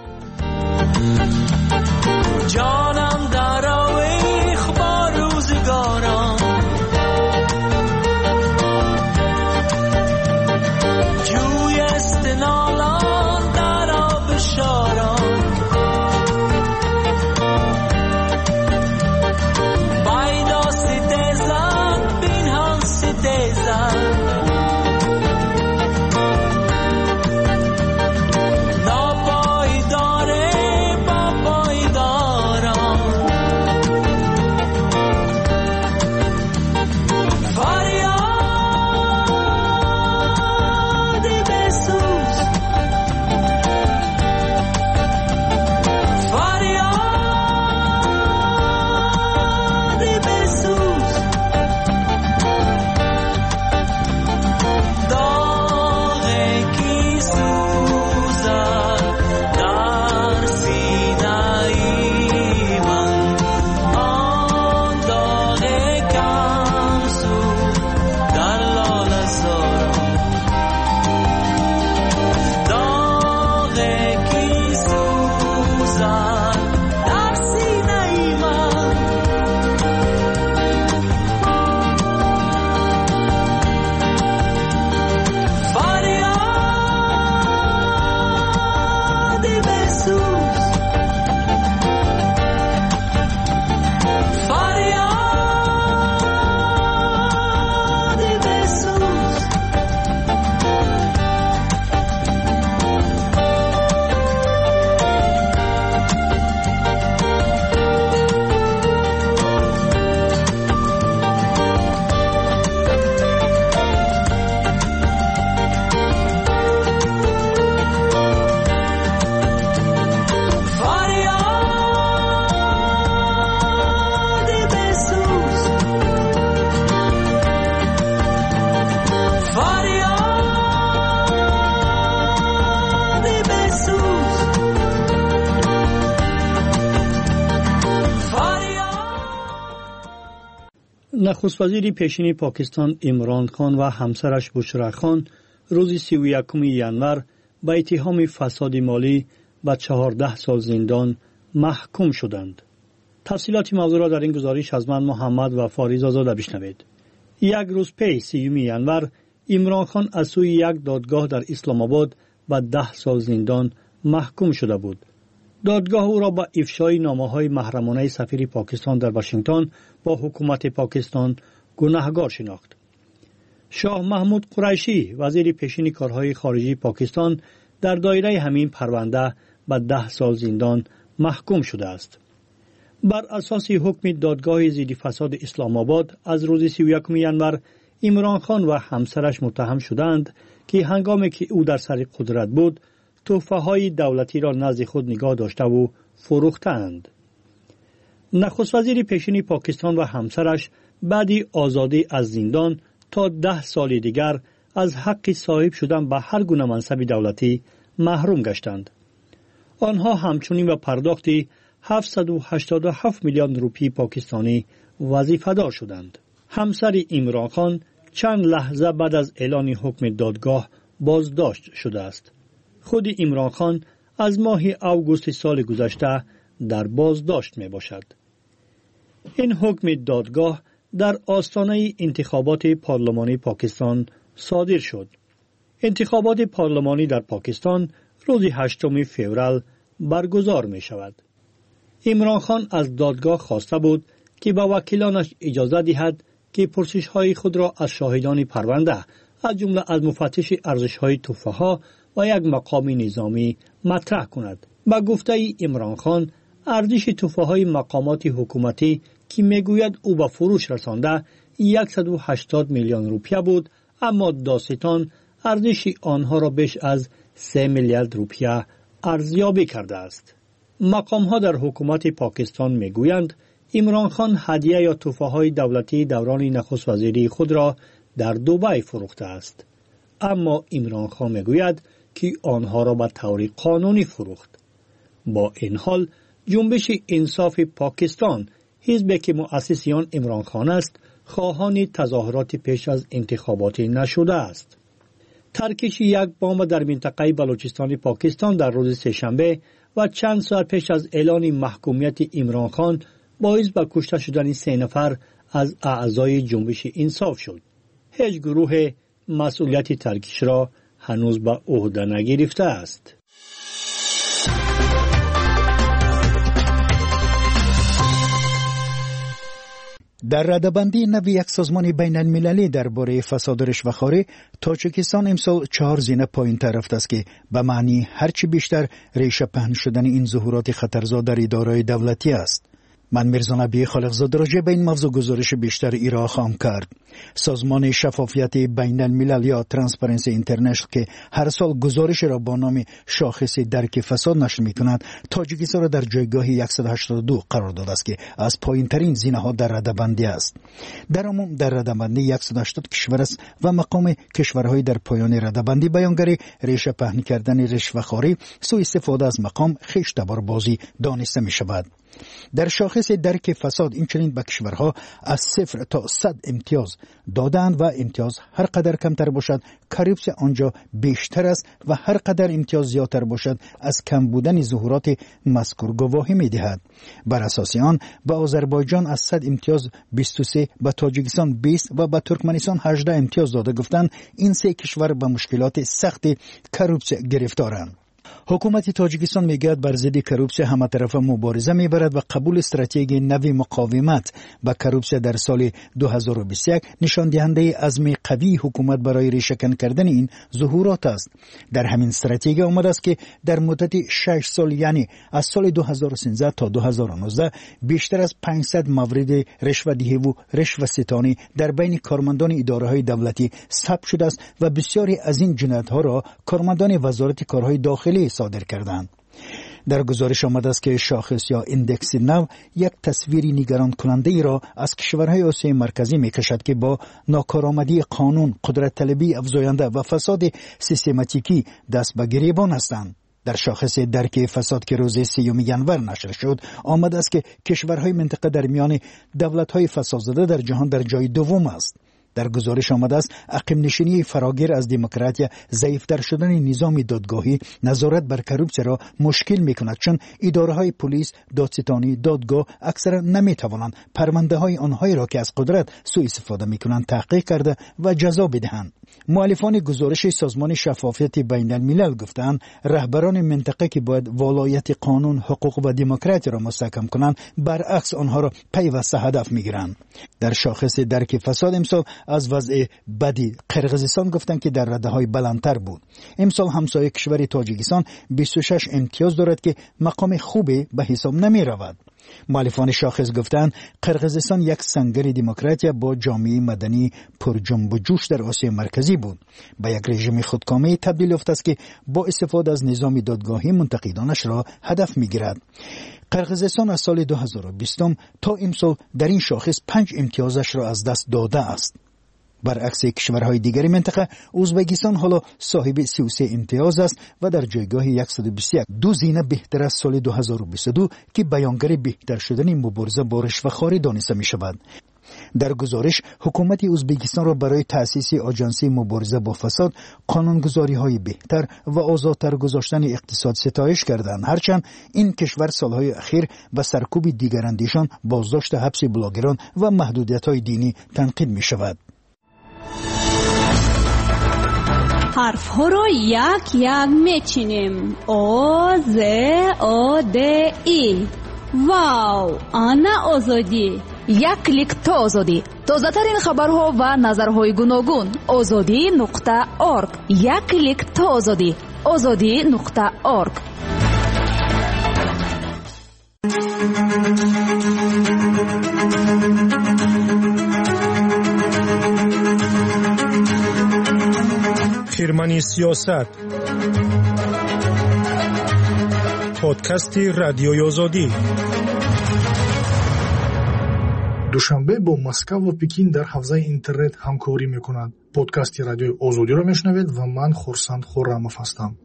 جانم در آویخ با روزگارم، جوی استنالان در آب شارم، بایدا ستیزن بین هم ستیزن، ناپای داره با پای دارم. نخست وزیر پیشین پاکستان عمران خان و همسرش بشرا خان روز سی و یکم ژانویه به اتهام فساد مالی به چهارده سال زندان محکوم شدند. تفصیلات موضوع را در این گزارش از من محمد و فاریز آزاده بشنوید. یک روز پی سیوم ژانویه عمران خان از سوی یک دادگاه در اسلام آباد به ده سال زندان محکوم شده بود. دادگاه او را با افشای نامه‌های محرمانه سفیر پاکستان در واشنگتن با حکومت پاکستان گناهکار شناخت. شاه محمود قریشی وزیر پیشین کارهای خارجی پاکستان در دایره همین پرونده به ده سال زندان محکوم شده است. بر اساس حکم دادگاه ضد فساد اسلام آباد از روز سی و یکم ژانویه عمران خان و همسرش متهم شدند که هنگامی که او در سر قدرت بود تحفه‌های دولتی را نزد خود نگاه داشته و فروختند. نخست وزیر پیشین پاکستان و همسرش بعد آزادی از زندان تا ده سال دیگر از حق صاحب شدن به هر گونه منصب دولتی محروم گشتند. آنها همچنین به پرداخت هفتصد و هشتاد و هفت میلیون روپی پاکستانی وظیفه‌دار شدند. همسر عمران خان چند لحظه بعد از اعلان حکم دادگاه بازداشت شده است. خود عمران خان از ماه اوگوست سال گذشته در بازداشت می باشد. این حکم دادگاه در آستانه انتخابات پارلمانی پاکستان صادر شد. انتخابات پارلمانی در پاکستان روز هشتم فوریه برگزار می شود. عمران خان از دادگاه خواسته بود که به وکیلانش اجازه دهد که پرسش های خود را از شاهدان پرونده از جمله از مفتش ارزش های تحفه ها و یک مقام نظامی مطرح کند. با گفته عمران خان ارزش تحفه های مقامات حکومتی که میگوید او به فروش رسانده صد و هشتاد میلیون روپیه بود، اما داستان ارزش آنها را بیش از سه میلیارد روپیه ارزیابی کرده است. مقام ها در حکومت پاکستان میگویند عمران خان هدیه یا تحفه های دولتی دوران نخست وزیری خود را در دبی فروخته است، اما عمران خان میگوید که آنها را به طور قانونی فروخت. با این حال جنبش انصاف پاکستان، حزبی که مؤسس آن عمران خان است، خواهان تظاهرات پیش از انتخابات نشده است. ترکش یک بمب در منطقه بلوچستان پاکستان در روز سه‌شنبه و چند ساعت پیش از اعلان محکومیت عمران خان باعث به کشته شدن سه نفر از اعضای جنبش انصاف شد. هیچ گروه مسئولیت ترکش را هنوز به عهده نگرفته است. در رده‌بندی نوی یک سازمان بین المللی درباره فساد و رشوه‌خواری، تاجیکستان امسال چهار زینه پایین‌تر رفته است که به معنی هرچی بیشتر ریشه پهن شدن این ظهورات خطرزا در اداره‌های دولتی است. من میرزا نبی خالقزاده راجع به این موضوع گزارش بیشتر ایران خواهم کرد. سازمان شفافیت بین الملل یا ترانسپرنسی اینترنشنال که هر سال گزارش را با نام شاخص درک فساد نشر می‌کند، تاجیکستان را در جایگاه صد و هشتاد و دو قرار داده است که از پایین‌ترین زینه‌ها در رده‌بندی است. در عموم در رده‌بندی صد و هشتاد کشور است و مقام کشورهای در پایان رده‌بندی بیانگر ریشه پهن کردن رشوه‌خواری، سوء استفاده از مقام، خیشتبار بازی دانسته می‌شود. در شاخص درک فساد این چنین به کشورها از صفر تا صد امتیاز دادند و امتیاز هر قدر کمتر باشد کاریپس آنجا بیشتر است و هر قدر امتیاز زیادتر باشد از کم بودن ظهورات مذکور گواهی می‌دهد. بر اساس آن به آذربایجان از صد امتیاز بیست و سه، به تاجیکستان بیست و به ترکمنستان هجده امتیاز داده گفتند این سه کشور به مشکلات سخت کاریپس گرفتارند. حکومت تاجیکستان میگوید بر ضد کروپسیون همه طرفه مبارزه میبرد و قبول استراتژی نوی مقاومت با کروپسیون در سال دو هزار و بیست و یک نشان دهنده عزم قوی حکومت برای ریشه‌کن کردن این ظهورات است. در همین استراتژی آمده است که در مدت شش سال یعنی از سال دو هزار و سیزده تا دو هزار و نوزده بیشتر از پانصد مورد رشوه‌دهی و رشوه‌ستانی در بین کارمندان اداره‌های دولتی ثبت شده است و بسیاری از این جنایت‌ها را کارمندان وزارت کارهای داخلی صادر کردند. در گزارش آمده است که شاخص یا اندکس نو یک تصویری نگران کننده ای را از کشورهای آسیای مرکزی می کشد که با ناکارآمدی قانون، قدرت طلبی افزاینده و فساد سیستماتیکی دست به گریبان هستند. در شاخص درک فساد که روز سیوم ینور نشر شد آمده است که کشورهای منطقه در میان دولت‌های فسادزده در جهان در جای دوم است. در گزارش آمده است عقب نشینی فراگیر از دموکراسی، ضعیف‌تر شدن نظام دادگاهی، نظارت بر کروپسی را مشکل می‌کند، چون اداره‌های پلیس، دادستانی، دادگاه اکثرا نمی‌توانند پرونده‌های آنهایی را که از قدرت سوء استفاده می‌کنند تحقیق کرده و جزا بدهند. مؤلفان گزارش سازمان شفافیت بین الملل گفتند رهبران منطقه که باید ولایت قانون، حقوق و دموکراسی را مستحکم کنند برعکس آنها را پیوسته هدف می‌گیرند. در شاخص درک فساد امسال از وضع بدی قرقیزستان گفتند که در رده‌های بلندتر بود. امسال همسایه کشور تاجیکستان بیست و شش امتیاز دارد که مقام خوبی به حساب نمی‌رود. مؤلفان شاخص گفتند قرقیزستان یک سنگر دموکراسی با جامعه مدنی پر جنب و جوش در آسیا مرکزی بود. به یک رژیم خودکامه تبدیل یافته است که با استفاده از نظام دادگاهی منتقدانش را هدف می‌گیرد. قرقیزستان از سال دو هزار و بیست تا امسال در این شاخص پنج امتیازش را از دست داده است. برعکس کشورهای دیگری منطقه، ازبکستان حالا صاحب سی و سه امتیاز است و در جایگاه صد و بیست و یک، دو زینه بهتر از سال دو هزار و بیست و دو که بیانگر بهتر شدن مبارزه با رشوه‌خواری دانسته می شود. در گزارش حکومت ازبکستان را برای تأسیس آژانسی مبارزه با فساد، قانونگذاری‌های بهتر و آزادتر گذاشتن اقتصاد ستایش کردند، هرچند این کشور سالهای اخیر به سرکوب دیگراندیشان، بازداشت حبس بلاگران و محدودیت‌های دینی تنقید می شود. حرف ها رو یک یک میچینیم. او ز او د ای. واو، آنا آزادی. یک کلیک تا آزادی. تازه ترین خبرها و نظرهای گوناگون. آزادی نقطه ارگ. یک کلیک تا آزادی. آزادی نقطه ارگ. خیرمنی سیاست، پادکست رادیوی آزادی. دوشنبه با مسکو و پکین در حوزه اینترنت همکاری میکنند. پادکست رادیوی آزادی را میشنوید و من خورسند خورموف هستم.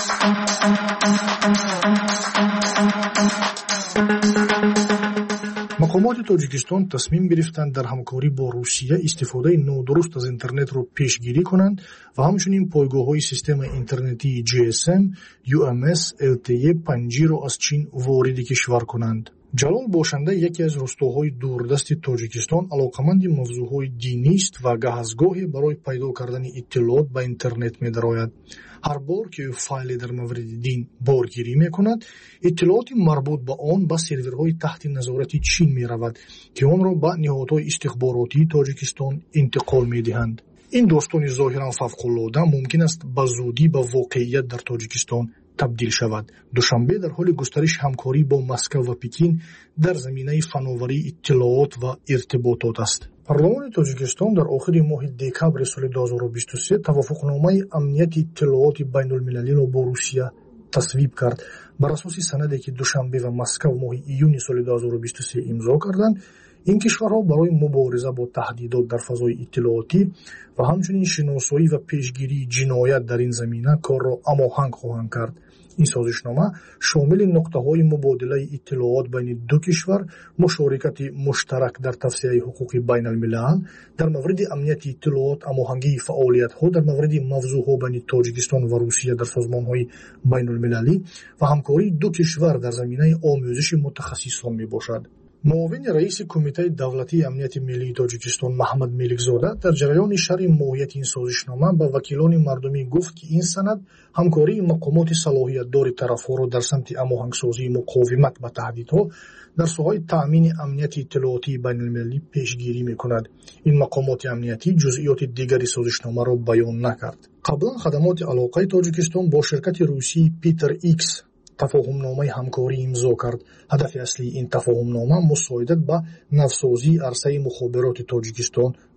مقامات تاجیکستان تصمیم گرفتند در همکاری با روسیه استفاده نادرست از اینترنت را پیشگیری کنند و همچنین پایگاه‌های سیستم اینترنتی جی اس ام، یو ام اس، ال تی ای پنج جی را از چین وارد کشور کنند. جلال باشنده یکی از روستاهای دوردست تاجیکستان علاقمند موضوعهای دینی است و گاه از گاهی برای پیدا کردن اطلاعات به اینترنت می‌دراید. هر بار که فایل در مورد دین بارگیری می‌کند، اطلاعات مربوط به آن به سرورهای تحت نظارت چین می‌رود که آن را به نهادهای استخباراتی تاجیکستان انتقال می‌دهند. این داستان ظاهراً فوق‌العاده ممکن است به زودی به واقعیت در تاجیکستان تبدیل شود. دوشنبه در حال گسترش همکاری با مسکو و پکین در زمینه فناوری اطلاعات و ارتباطات است. پارلمان تاجیکستان در آخر ماه دکبر سال دو هزار و بیست و سه توافقنامه امنیت اطلاعات بین المللی را با روسیه تصویب کرد. بر اساس سندی که دوشنبه و مسکو ماه ایون سال دو هزار و بیست و سه امضا کردند، این کشورها برای مبارزه با تهدیدات در فضای اطلاعاتی و همچنین شناسایی و پیشگیری جنایت در این زمینه کار را هماهنگ خواهند کرد. این سازشنامه شامل نقطه‌های مبادله اطلاعات بین دو کشور، مشارکت مشترک در توسعه حقوق بین الملل، در مورد امنیت اطلاعات هماهنگی فعالیت‌ها در مورد موضوع‌ها بین تاجیکستان و روسیه در سازمان‌های بین المللی و همکاری دو کشور در زمینه آموزش متخصصان میباشد. معاون رئیس کمیته دولتی امنیت ملی تاجیکستان محمد ملیکزاده در جریان شرح ماهیت این سازشنامه به وکیلان مردمی گفت که این سند همکاری مقامات صلاحیت دار طرف‌ها را در سمت هماهنگسازی مقاومت به تهدیدها در ساحه تأمین امنیت اطلاعاتی بین المللی پیشگیری می‌کند. این مقامات امنیتی جزئیات دیگری سازشنامه را بیان نکرد. قبلا خدمات علاقه تاجیکستان با شرکت روسی پیتر ایکس تفاهمنامه همکاری امضا کرد. هدف اصلی این تفاهمنامه مساعدت به نوسازی عرصه مخابرات تاجیکستان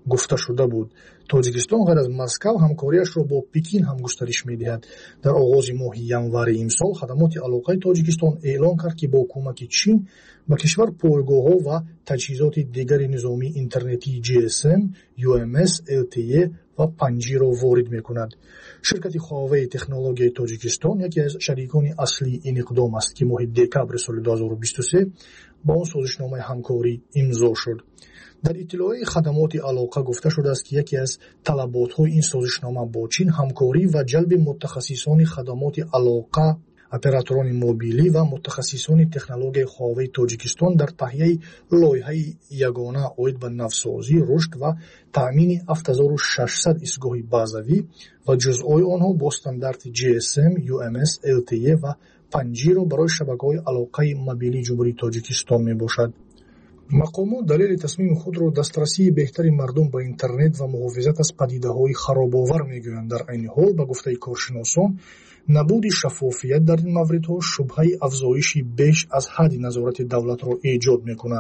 гуфта шуда буд. Тоҷикистон ғайр аз Москав ҳамкориашро бо Пекин ҳам густариш медиҳад. Дар оғози моҳи январи имсол хадамоти алоқаи Тоҷикистон эълон кард ки бо кӯмаки Чин ба кишвар пойгоҳҳо ва таҷҳизоти дигари низомии интернетии джи эс эм, ю эм эс, эл ти и ва панҷиро ворид мекунад. Ширкати Huawei технологияи Тоҷикистон яке аз шарикони аслии ин иқдом аст ки моҳи декабри соли ду ҳазору бисту се ба он созишномаи ҳамкорӣ имзо шуд. дар иттилои хадамоти алоқа гуфта шудааст ки яке аз талаботҳои ин созишнома бо Чин ҳамкорӣ ва ҷалби мутахассисони хадамоти алоқа, операторони мобилӣ ва мутахассисони технологияи Huawei Тоҷикистон дар таҳияи лоиҳаи ягона оид ба навсозӣ, рушд ва таъмини ҳафт ҳазору шашсад истгоҳи базавӣ ва ҷузъҳои онҳо бо стандарти джи эс эм, ю эм эс, эл ти и ва панҷиро барои шабакаҳои алоқаи мобилии Ҷумҳурии Тоҷикистон мебошад. мақомот далели тасмими худро дастрасии беҳтари мардум ба интернет ва муҳофизат аз падидаҳои харобовар мегӯянд. дар айни ҳол ба гуфтаи коршиносон набуди шаффофият дар ин мавридҳо шубҳаи афзоиши беш аз ҳадди назорати давлатро эҷод мекунад.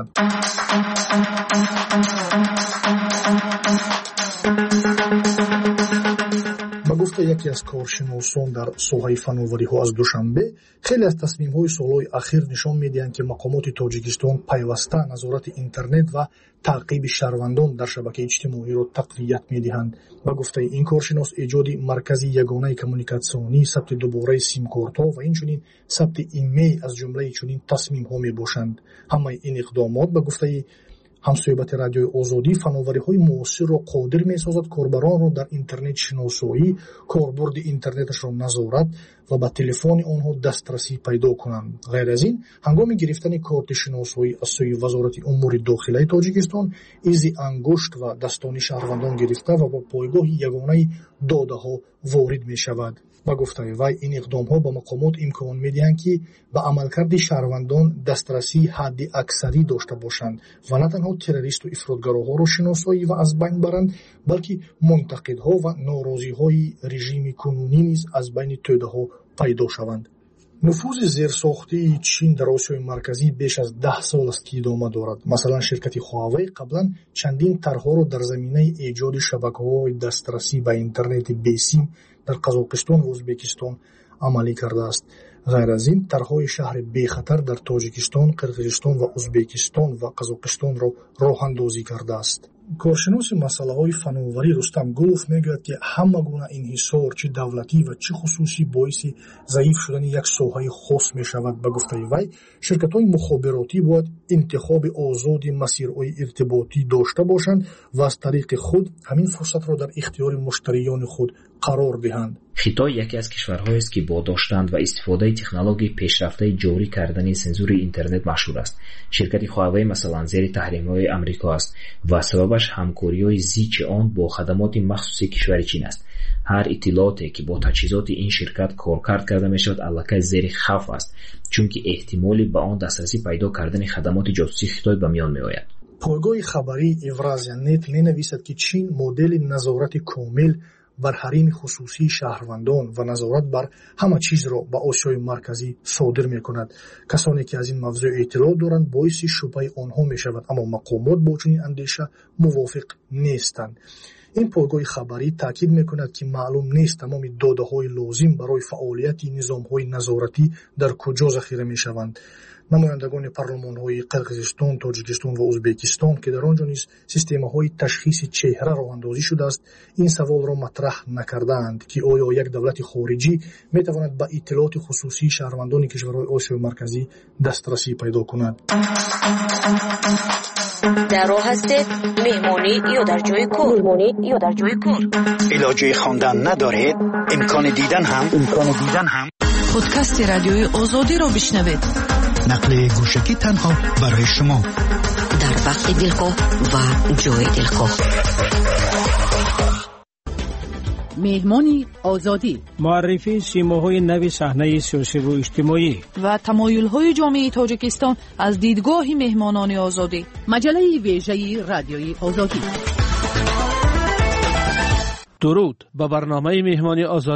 ба гуфта яке аз коршиносон дар соҳаи фановариҳо аз Душанбе, хеле аз тасмимҳои солҳои ахир нишон медиҳанд ки мақомоти Тоҷикистон пайваста назорати интернет ва таъқиби шаҳрвандон дар шабакаи иҷтимоиро тақвият медиҳанд. Ба гуфтаи ин коршинос, эҷоди маркази ягонаи коммуникатсионӣ, сабти дубораи симкортҳо ва инчунин сабти имейл аз ҷумлаи чунин тасмимҳо мебошанд. ҳамаи ин иқдомот ба гуфтаи ҳамсӯҳбати радиои Озодӣ фановариҳои муосирро қодир месозад корбаронро дар интернетшиносоӣ, корбурди интернеташро назорат ва ба телефони онҳо дастрасӣ пайдо кунанд. ғайр аз ин, ҳангоми гирифтани корти шиносоӣ аз сӯи Вазорати умури дохилаи Тоҷикистон, изи ангушт ва дастони шаҳрвандон гирифта ва ба пойгоҳи ягонаи додаҳо ворид мешавад. ба гуфтаи вай, ин иқдомҳо ба мақомот имкон медиҳанд ки ба амалкарди шаҳрвандон дастрасии ҳадди аксарӣ дошта бошанд ва на танҳо террористу ифротгароҳоро шиносоӣ ва аз байн баранд, балки мунтақидҳо ва норозиҳои режими кунунӣ низ аз байни тӯдаҳо пайдо шаванд. нуфузи зерсохтии Чин дар Осиёи марказӣ беш аз даҳ сол аст ки идома дорад. Масалан, ширкати Huawei қаблан чандин тарҳҳоро дар заминаи эҷоди шабакаҳои дастрасӣ ба интернети бесим дар Қазоқистон ва Ӯзбекистон амалӣ кардааст. ғайр аз ин, тарҳҳои шаҳри бехатар дар Тоҷикистон, Қирғизистон ва Ӯзбекистон ва Қазоқистонро роҳандозӣ кардааст. коршиноси масъалаҳои фановарӣ Рустам Гулов мегӯяд ки ҳама гуна инҳисор, чӣ давлатӣ ва чӣ хусусӣ боиси заиф шудани як соҳаи хос мешавад. Ба гуфтаи вай, ширкатҳои мухобиротӣ бояд интихоби озоди масирҳои иртиботӣ дошта бошанд ва аз тариқи худ ҳамин фурсатро дар ихтиёри муштариёни худ қарор диҳанд. хитой яке аз кишварҳоест ки бо доштанд ва истифодаи технологияи пешрафтаи ҷорӣ кардани сензури интернет машҳур аст. ширкати Huawei масалан зери таҳримҳои амрико аст ва сабабаш ҳамкориҳои зичи он бо хадамоти махсуси кишвари Чин аст. ҳар иттилооте ки бо таҷҳизоти ин ширкат коркард карда мешавад, аллакай зери хавф аст, чунки эҳтимоли ба он дастрасӣ пайдо кардани хадамоти ҷосусии Хитой ба миён меояд. пойгоҳи хабарии Евразия.нет менависад ки Чин модели назорати комил бар ҳарими хусусии шаҳрвандон ва назорат бар ҳама чизро ба Осиёи марказӣ содир мекунад. касоне ки аз ин мавзӯъ иттилоъ доранд, боиси шубҳаи онҳо мешавад, аммо мақомот бо чунин андеша мувофиқ нестанд. ин пойгоҳи хабарӣ таъкид мекунад ки маълум нест тамоми додаҳои лозим барои фаъолияти низомҳои назоратӣ дар куҷо захира мешаванд. намояндагони парлумонҳои Қирғизистон, Тоҷикистон ва Ӯзбекистон, ки дар он ҷо низ системаҳои ташхиси чеҳра роҳандозӣ шудааст, ин саволро матраҳ накардаанд, ки оё як давлати хориҷӣ метавонад ба иттилооти хусусии шаҳрвандони кишварҳои Осиёи марказӣ дастрасӣ пайдо кунад. дар роҳ ҳастед? меҳмонӣ ё дар ҷои кор? меҳмонӣ ё дар ҷои кор? илоҷи хондан надоред? имкони дидан ҳам? имкони дидан ҳам? подкасти радиои Озодиро бишнавед. нақли гӯшагӣ танҳо барои шумо дар вақти дилхоҳ ва ҷои дилхоҳ. меҳмони озодӣ, муаррифии симоҳои нави саҳнаи сиёсиву иҷтимоӣ ва тамоюлҳои ҷомеаи Тоҷикистон аз дидгоҳи меҳмонони озодӣ. маҷалаи вежаи радиои Озодӣ. درود. به برنامه مهمانی آزادی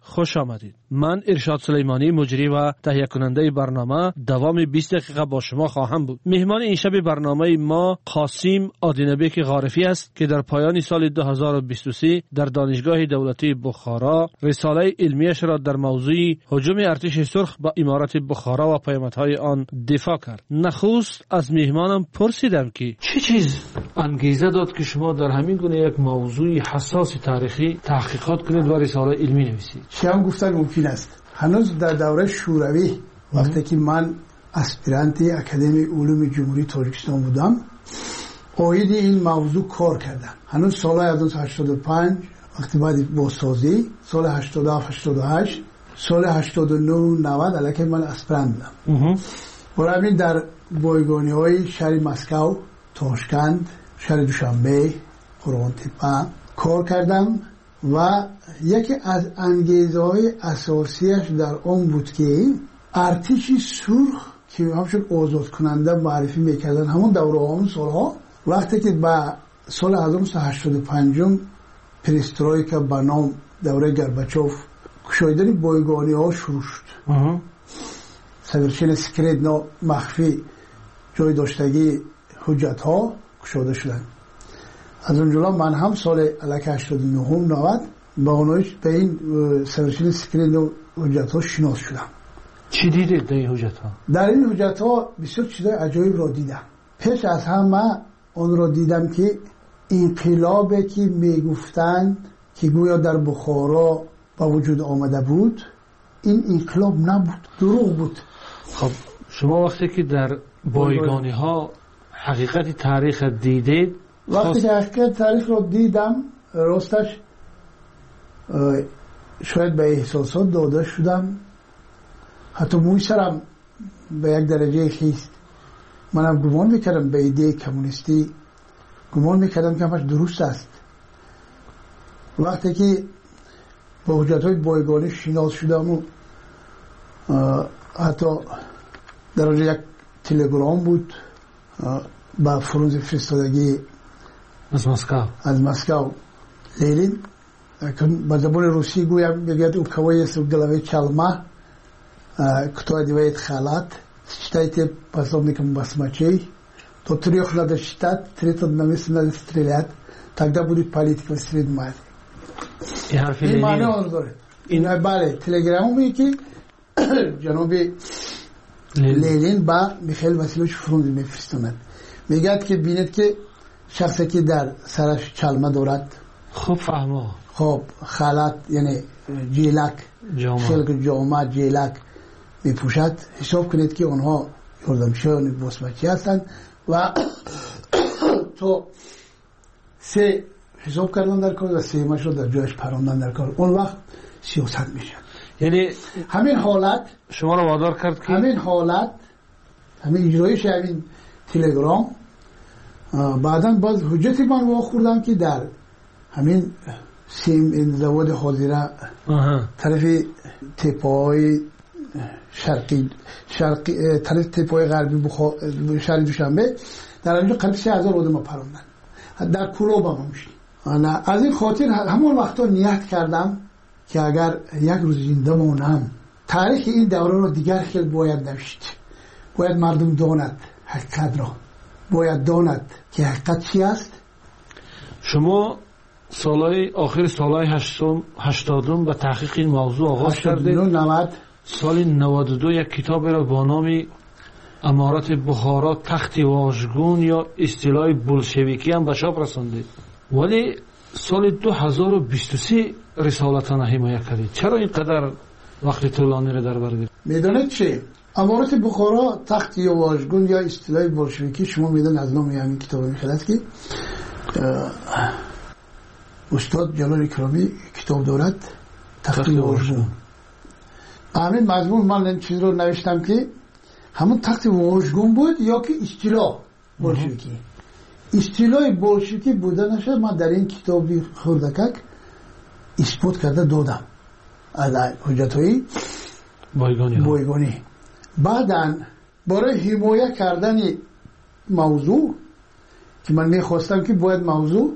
خوش آمدید. من ارشاد سلیمانی مجری و تهیه کننده برنامه دوام بیست دقیقه با شما خواهم بود. مهمان این شب برنامه ما قاسم آدینبک غارفی است که در پایان سال دو هزار و بیست و سه در دانشگاه دولتی بخارا رساله علمیش را در موضوع هجوم ارتش سرخ به امارت بخارا و پیامدهای آن دفاع کرد. نخست از مهمانم پرسیدم که چه چیز انگیزه داد که شما در همین گونه یک موضوع حساس تاریخی تحقیقات کنید و رساله علمی نویسید؟ شما گفتن ممکن است. هنوز در دوره شوروی وقتی که من اسپیرانتی اکادمی علوم جمهوری تاجیکستان بودم اوید این موضوع کار کردم. هنوز سال هزار و هشتصد و پنج وقتی بعد بازسازی سال هشتاد و هفت هشتاد و هشت سال هشتاد و نه نود علیکه من اسپرانت بودم. برای همین در بایگانی های شهر مسکو، تاشکند، شهر دوشنبه، قرآن‌تپه کار کردم و یکی از انگیزه های اساسیش در آن بود که ارتش سرخ که همچون آزاد کننده معرفی میکردن همون دوره همون سالها وقتی که به سال هزار و نهصد و هشتاد و پنج پریسترویکا به نام دوره گرباچوف کشایدن بایگانی ها شروع شد. سویرشن سکرت نا مخفی جای داشتگی حجت ها کشاده شدن. از اونجا من هم سال علیکه هشتاد و نه نود با اونایش به این سویرشن سکرت نا حجت ها شناس شدم. چی دیدید در این حجت ها؟ در این حجت ها بسیار چیزای عجایب را دیدم. پیش از همه اون را دیدم که انقلابی که میگفتن که گویا در بخارا با وجود آمده بود این انقلاب نبود، دروغ بود. خب شما وقتی که در بایگانی ها حقیقت تاریخ دیدید وقتی که حقیقت تاریخ رو دیدم راستش شاید به احساسات داده شدم، حتی موی سرم به یک درجه خیست. منم گمان میکردم به ایده کمونیستی گمان میکردم که همش درست است. وقتی که با حجت های بایگانی شناس شدم و حتی در اونجا یک تلگرام بود با فرانز فرستادگی از مسکو از مسکو لیلین با زبان روسی گویم بگید او کوای سوگلوی چلمه кто одевает халат, считайте пособником басмачей, то трех надо считать, третьего на месте надо стрелять, тогда будет политика средмать. این معنی آن داره. این بله تلگرامی که جناب لینین با میخائیل واسیلوویچ فرانز میفرستند میگه که ببینید که شخصی که در سرش چلمه دارد خوب فهمو خب خالات یعنی جیلک خلق جامعه جیلک میپوشد حساب کنید که اونها یاردمشان باسمچی هستند و تو سه حساب کردن در کار و سه ماش رو در جایش پراندن در کار اون وقت سیاست میشه. یعنی همین حالت شما رو وادار کرد که همین حالت همین اجرایش همین تلگرام بعدا باز حجتی من واخوردم که در همین سیم این زواد حاضره طرف تپای شرقی شرقی طرف تپای غربی شهر دوشنبه در اینجا قریب سه هزار آدم پراندن در کلوب هم میشی. از این خاطر همون وقتا نیت کردم که اگر یک روز زنده مانم تاریخ این دوره رو دیگر خیلی باید نوشت. باید مردم داند حقیقت را، باید داند که حقیقت چی است. شما سالهای آخر سالهای هشتادم به تحقیق این موضوع آغاز کردید. نود سال نود و دو یک کتاب را با نام امارت بخارا تخت واژگون یا اصطلاح بولشویکی هم به چاپ رساندید، ولی سال دو هزار و بیست و سه رسالتان حمایت کردید. چرا اینقدر وقت طولانی را در بر گرفتید؟ میدونید چه؟ امارت بخارا تخت یا واژگون یا اصطلاح بولشویکی شما میدونید از نام همین کتاب میخواست که استاد جلال اکرامی کتاب دارد تخت واژگون. همین مضمون من این چیز رو نوشتم که همون تخت واژگون بود یا که اصطلاح بولشویکی. اصطلاح بولشویکی بودنش من در این کتابی خردکک اثبات کرده دادم از حجت‌های بایگانی. بایگانی. بعداً برای حمایت کردن موضوع که من میخواستم که باید موضوع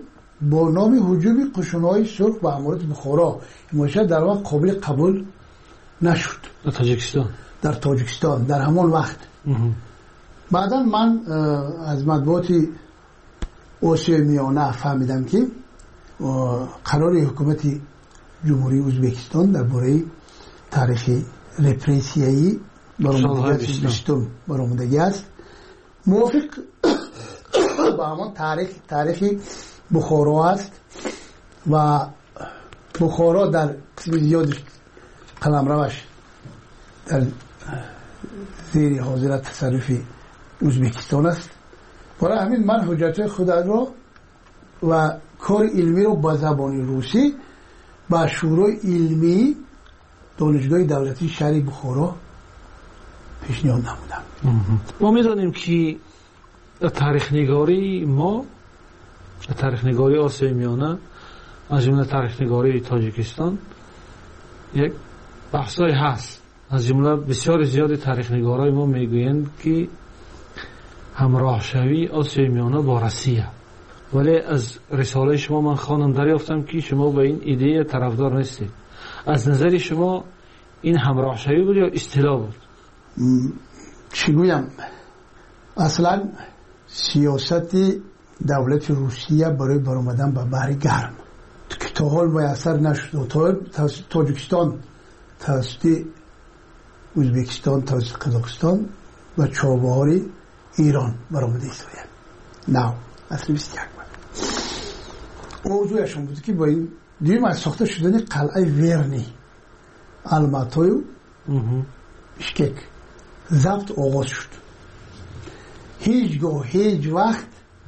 با نام هجوم قشون‌های سرخ به امارات بخارا ماشا در واقع قابل قبول نشد در تاجیکستان در تاجیکستان در همان وقت. بعدا من از مطبوعات آسیای میانه فهمیدم که قرار حکومت جمهوری ازبکستان درباره تاریخ رپریسیایی برآمدگی بیستم برآمدگی است موافق با همان تاریخ تاریخ بخارا است و بخارا در قسم زیاد قلمروش در زیر حاضرت تصرف ازبکستان است. برای همین من حجت خود را و کار علمی رو با زبان روسی با شورای علمی دانشگاه دولتی شهر بخارا پیشنهاد نمودم. ما می‌دانیم که تاریخ نگاری ما تاریخ نگاری آسیای میانه از جمله تاریخ نگاری تاجیکستان یک بحثای هست. از جمله بسیار زیاد تاریخ نگارای ما میگویند که همراه شوی آسیای میانه با روسیه، ولی از رساله شما من خواندم دریافتم که شما به این ایده طرفدار نیستید. از نظر شما این همراه شوی بود یا اصطلاح بود؟ چی گویم؟ اصلا سیاست دولت روسیه برای برآمدن به بحر گرم که تا حال میسر نشد. تا تاجیکستان توسط ازبکستان توسط قزاقستان و چابهار ایران برآمده است. نه اصلا بیست یک بود. موضوعشون بود که با این دیگه از ساخته شدن قلعه ورنی الماتای اشکک ضبط آغاز شد. هیچگاه هیچ وقت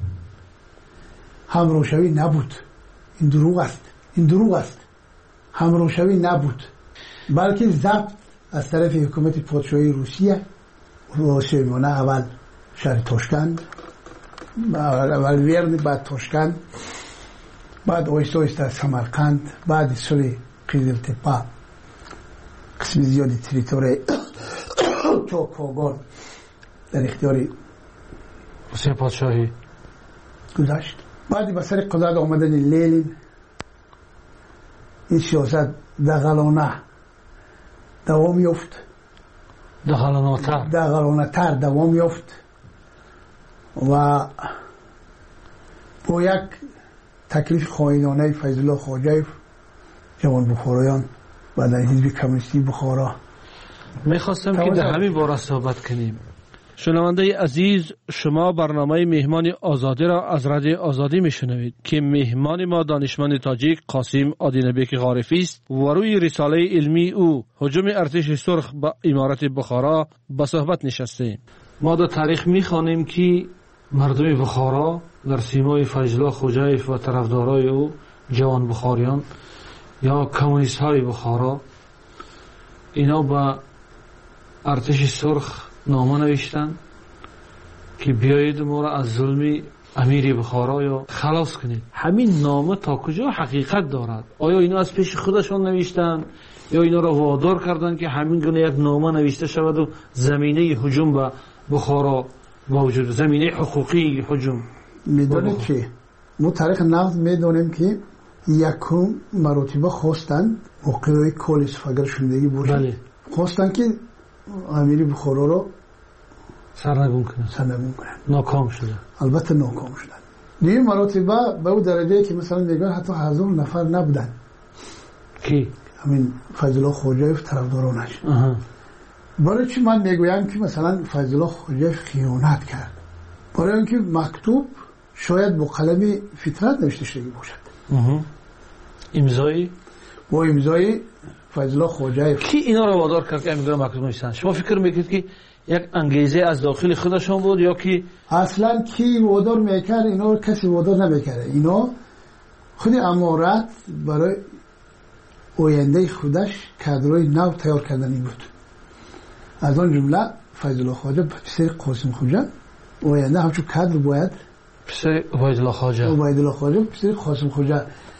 همراهشوی نبود. این دروغ است. این دروغ است. همراهشوی نبود، بلکه ضبط از طرف حکومت پادشاهی روسیه و سیمانه اول شهر تاشکند، اول ورن، بعد تاشکند، بعد آیسته آیسته سمرقند، بعد سوی قیزلتپه قسم زیادی تریتوری چوکاگان در اختیار روسیه پادشاهی گذاشت. بعد به سر قدرت آمدن لنین این سیاست دغلانه دوام یافت، دغلانه تر دغلانه تر دوام یافت و با یک تکلیف خائنانه فیض الله خواجه جوان بخارایان و در حزب کمونیستی بخارا میخواستم که در همین باره صحبت کنیم. شنونده عزیز، شما برنامه مهمان آزادی را از رادیو آزادی میشنوید که مهمان ما دانشمند تاجیک قاسم آدینبک غارفی است و روی رساله علمی او هجوم ارتش سرخ به امارت بخارا به صحبت نشستیم. ما در تاریخ میخوانیم که مردم بخارا در سیمای فیض الله خوجایف و طرفدارای او جوان بخاریان یا کمونیست های بخارا اینا به ارتش سرخ نامه نوشتن که بیایید ما را از ظلم امیر بخارا یا خلاص کنید. همین نامه تا کجا حقیقت دارد؟ آیا اینا از پیش خودشان نوشتن یا اینا را وادار کردن که همین گونه یک نامه نوشته شود و زمینه هجوم به بخارا موجود، زمینه حقوقی هجوم؟ میدونید که ما تاریخ نقد میدونیم که یکم مراتبه خواستن موقعی کل استفاگر شدگی بود. بله. خواستن که امیر بخارا رو سرنگون کنن. سرنگون کنن. ناکام شدن. البته ناکام شدن. دیگه مراتبه به اون درجه که مثلا میگن حتی هزار نفر نبودن. کی؟ همین فیض الله خوجایف طرفدارانش. برای چی من میگویم که مثلا فیض الله خوجایف خیانت کرد؟ برای اینکه مکتوب شاید با قلم فطرت نوشته شده باشد. امضای با امضای فیض الله خوجایف. کی اینا رو وادار کرد که امضای مکتوب نوشتن؟ شما فکر میکنید که یک انگیزه از داخل خودشون بود یا کی؟ اصلا کی وادار میکرد؟ اینا رو کسی وادار نمیکرد. اینا خود امارت برای آینده خودش کادرای نو تیار کردنی بود. از آن جمله فیض الله خواجه پسر قاسم خوجه آینده همچون کادر باید پسر عبید الله خواجه عبید الله خواجه پسر قاسم خوجه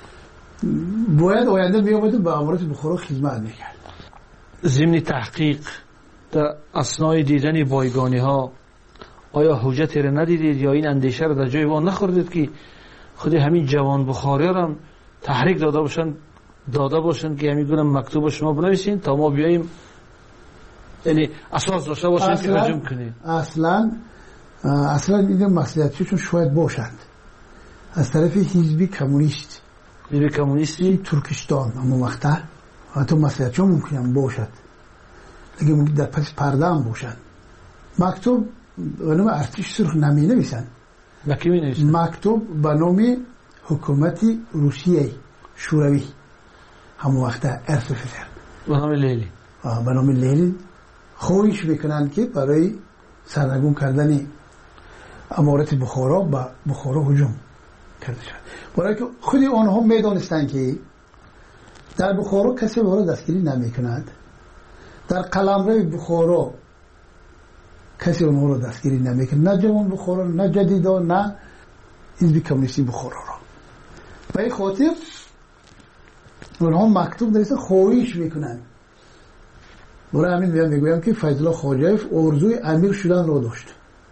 باید آینده می آمد به امارت بخارا خدمت میکرد. ضمن تحقیق در اثنای دیدن بایگانی ها آیا حجتی را ندیدید یا این اندیشه را در جای وان نخوردید که خود همین جوان بخاری را هم تحریک داده باشن داده باشن که همین گونه مکتوب شما بنویسین تا ما بیاییم، یعنی اساس داشته باشن که هجوم کنیم. اصلا اصلا این مسئولیتشون شاید باشند از طرف حزب کمونیست حزب کمونیستی ترکستان، اما وقتا حتی مسئولیتشون ممکنه باشد لیکن در پس پرده هم باشند. مکتوب به نام ارتش سرخ نمی نویسن. کی می نویسن؟ مکتوب به نام حکومت روسیه شوروی همون وقتا ارس فسر به نام لیلی به نام لیلی خواهش میکنند که برای سرنگون کردن امارت بخارا به بخارا هجوم کرده شد. برای که خود آنها میدانستند که در بخارا کسی به دستگیری نمی کند، در قلمرو بخارا کسی اونها رو دستگیری نمی کند، نه جوان بخارا، نه جدیدا، نه حزب کمونیستی بخارا را. به این خاطر اونها مکتوب نویسن خواهش میکنند. برای همین میام میگویم که فیض الله خواجه‌اف آرزوی امیر شدن را داشت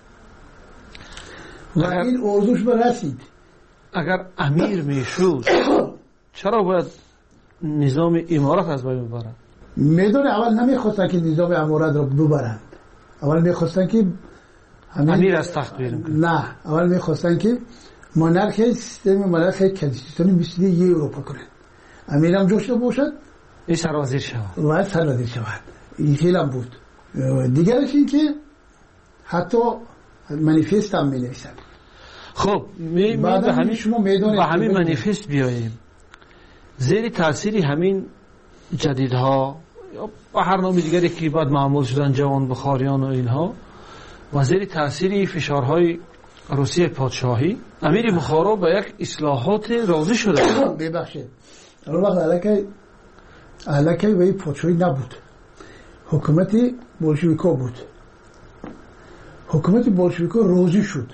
و این آرزوش به رسید. اگر امیر میشد چرا باید نظام امارت از بین ببرند؟ میدونه اول نمیخواستن که نظام امارت را ببرند، اول میخواستن که امیر از تخت بیرون کنند. نه، اول میخواستن که مونارکی سیستم مونارکی کدیستانی مثل یه اروپا کنند. امیر هم جوشته باشد، این سرازیر شود و سرازیر شود. این خیلی هم بود. دیگرش این که حتی منیفست هم می نویسند. خب می به همین شما میدونید به همین منیفست بیاییم. زیر تأثیری همین جدیدها یا با هر نام دیگری که بعد معمول شدن جوان بخاریان و اینها و زیر تأثیری فشارهای روسیه پادشاهی امیر بخارا به یک اصلاحات راضی شده. ببخشید اون وقت علاقه علاقه به پادشاهی نبود، حکومت بولشویکا بود. حکومت بولشویکا راضی شد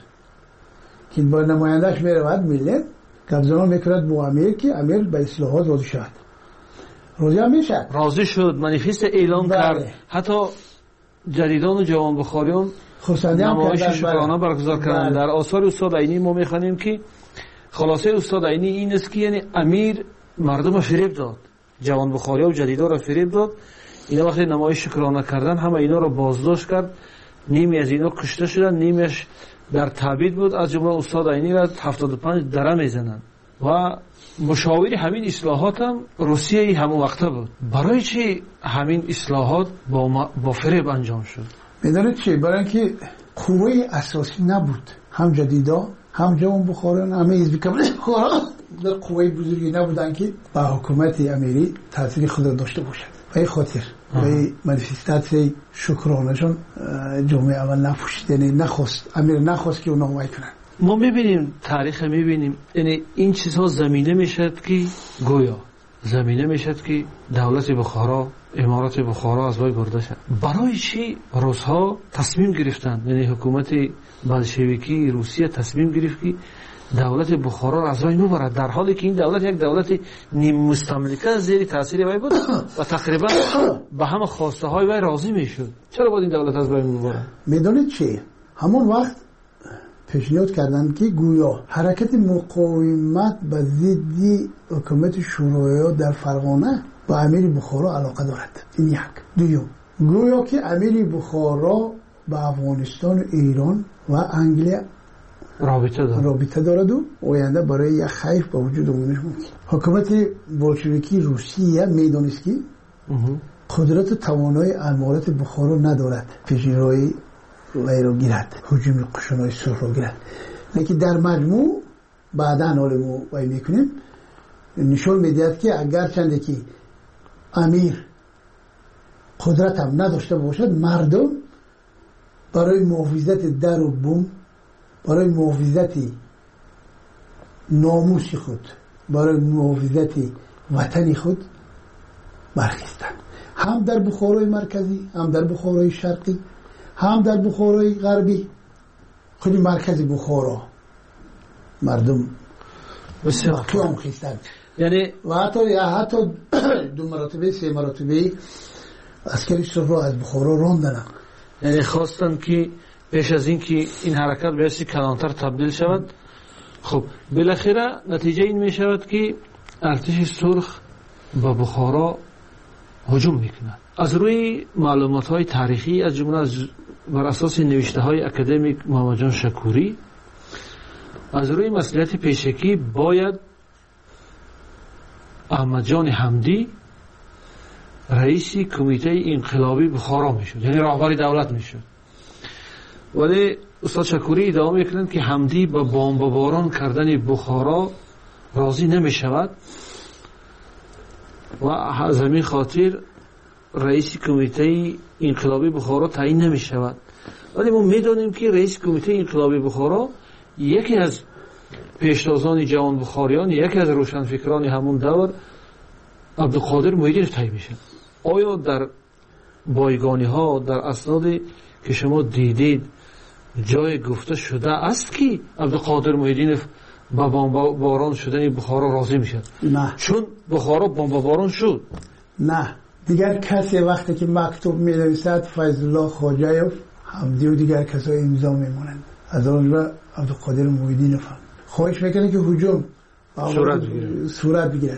که با نمایندهش میرود ملت گفتمان میکرد با امیر که امیر به اصلاحات راضی شد. راضی هم میشد. راضی شد، منیفست اعلام کرد. حتی جدیدان و جوان بخاریان نمایش شکرانه برگزار کردند. در آثار استاد عینی ما میخوانیم که خلاصه استاد عینی این است که یعنی امیر مردم فریب داد، جوان بخاری و جدیدا را فریب داد. اینا وقتی نمایش شکرانه کردن همه اینا را بازداشت کرد، نیمی از اینا کشته شدن، نیمیش در تبعید بود. از جمله استاد عینی را هفتاد و پنج دره میزنند و مشاوری همین اصلاحات هم روسیه همون وقته بود. برای چی همین اصلاحات با, با فریب انجام شد؟ میدونید چی؟ برای اینکه قوه اساسی نبود، هم جدیدا هم جوان بخاران همه حزب کمونیست بخارا در قوه بزرگی نبودن که با حکومت امیری تاثیر خود را داشته باشد. به این خاطر به منیفستاسیون شکرانهشون جامعه اول نپوشید، یعنی نخواست امیر نخواست که اونا حمایت کنن. ما میبینیم تاریخ میبینیم یعنی این چیزها زمینه میشد که گویا زمینه میشد که دولت بخارا امارت بخارا از بین برده شد. برای چی روس‌ها تصمیم گرفتند، یعنی حکومت بلشویکی روسیه تصمیم گرفت که دولت بخارا را از بین ببرد، در حالی که این دولت یک دولت نیم مستملکه زیر تاثیر وی بود و تقریبا به همه خواسته های وی راضی میشد. چرا باید این دولت از بین ببرد؟ میدونید چی؟ همون وقت پیشنهاد کردند که گویا حرکت مقاومت به ضد حکومت شوروی در فرغانه با امیر بخارا علاقه دارد. این یک. دوم گویا که امیر بخارا با افغانستان و ایران و انگلیس رابطه دارد رابطه دارد و آینده برای یک خیف با وجود آمدنش ممکن. حکومت بولشویکی روسیه میدانست که قدرت توانای امارت بخارا ندارد پیشروی وی را گیرد، هجوم قشنای سرخ را گیرد. لیکن در مجموع بعدا حال ما وی میکنیم نشون میدهد که اگر چنده که امیر قدرت هم نداشته باشد، مردم برای محافظت در و بوم، برای محافظت ناموس خود، برای محافظت وطن خود برخیستند. هم در بخارای مرکزی، هم در بخارای شرقی، هم در بخارای غربی. خود مرکز بخارا مردم بسیار قیام خیستند. یعنی و حتی حتی دو مراتبه سه مراتبه عسکری سرخ را از بخارا راندند. یعنی خواستند که پیش از این که این حرکت به کلانتر تبدیل شود خب بالاخره نتیجه این می شود که ارتش سرخ به بخارا هجوم میکنه. از روی معلومات های تاریخی از جمله از بر اساس نوشته های اکادمیک محمد جان شکوری، از روی مسئولیت پیشکی باید احمد جان حمدی رئیس کمیته انقلابی بخارا میشد، یعنی رهبر دولت میشد. ولی استاد شکوری ادعا میکنند که حمدی به بمباران کردن بخارا راضی نمیشود و از همین خاطر رئیس کمیته انقلابی بخارا تعیین نمیشود. ولی ما میدونیم که رئیس کمیته انقلابی بخارا یکی از پیشتازان جوان بخاریان، یکی از روشنفکران همون دور عبدالقادر محیدینов تعیین میشه. آیا در بایگانی ها در اسنادی که شما دیدید جای گفته شده است که عبدالقادر محیدینov با بمباران شدن بخارا راضی میشد؟ نه، چون بخارا بمباران شد. نه، دیگر کسی وقتی که مکتوب می نویسد فیض الله خواجه‌یوف، حمدی و دیگر کسای امضا میمونند. از اون و عبدالقادر محیدینov خواهش میکنه که هجوم صورت بگیره. صورت بگیره.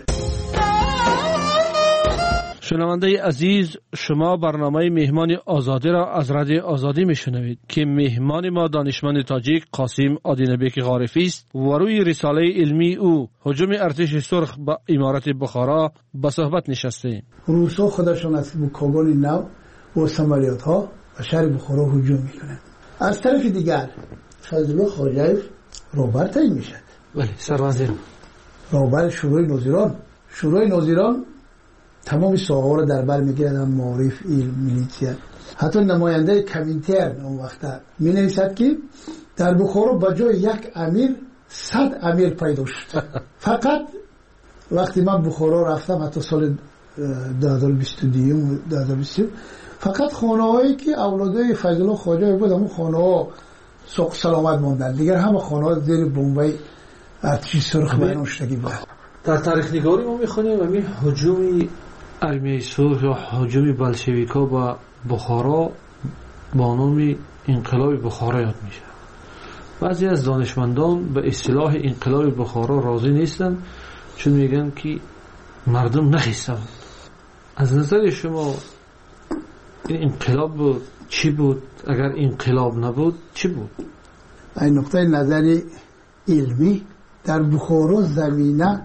شنونده عزیز، شما برنامه مهمان آزادی را از رادیو آزادی میشنوید که مهمان ما دانشمند تاجیک قاسم آدینبک غارفی است و روی رساله علمی او هجوم ارتش سرخ به امارت بخارا به صحبت نشسته. روسا خودشون از کاغان نو و سمالیات ها و شهر بخارا هجوم میکنند. از طرف دیگر فضل الله خواجه‌یوف رهبر تعیین میشد. بله، سروزیر رهبر شورای ناظران. شورای ناظران تمام ساحه را در بر میگیرد، معارف، علم، میلیتیا. حتی نماینده کمینترن اون وقت می نویسد که در بخارا به جای یک امیر صد امیر پیدا شد. فقط وقتی من بخارا رفتم حتی سال دو هزار و بیست و دو دو هزار و بیست فقط خانه هایی که اولادای فضل الله خواجه‌یوف بود همون خانه ها سوق سلامت ماندن، دیگر همه خانه ها زیر بمبای ارتش سرخ بیرون شدگی بود. در تاریخ نگاری ما میخونیم همین هجوم ارمیه سرخ یا هجوم بلشویکا با بخارا با نام انقلاب بخارا یاد میشه. بعضی از دانشمندان به اصطلاح انقلاب بخارا راضی نیستن چون میگن که مردم نخیسته بود. از نظر شما این انقلاب بود چی بود؟ اگر انقلاب نبود چی بود؟ این نقطه نظر علمی در بخارا زمینه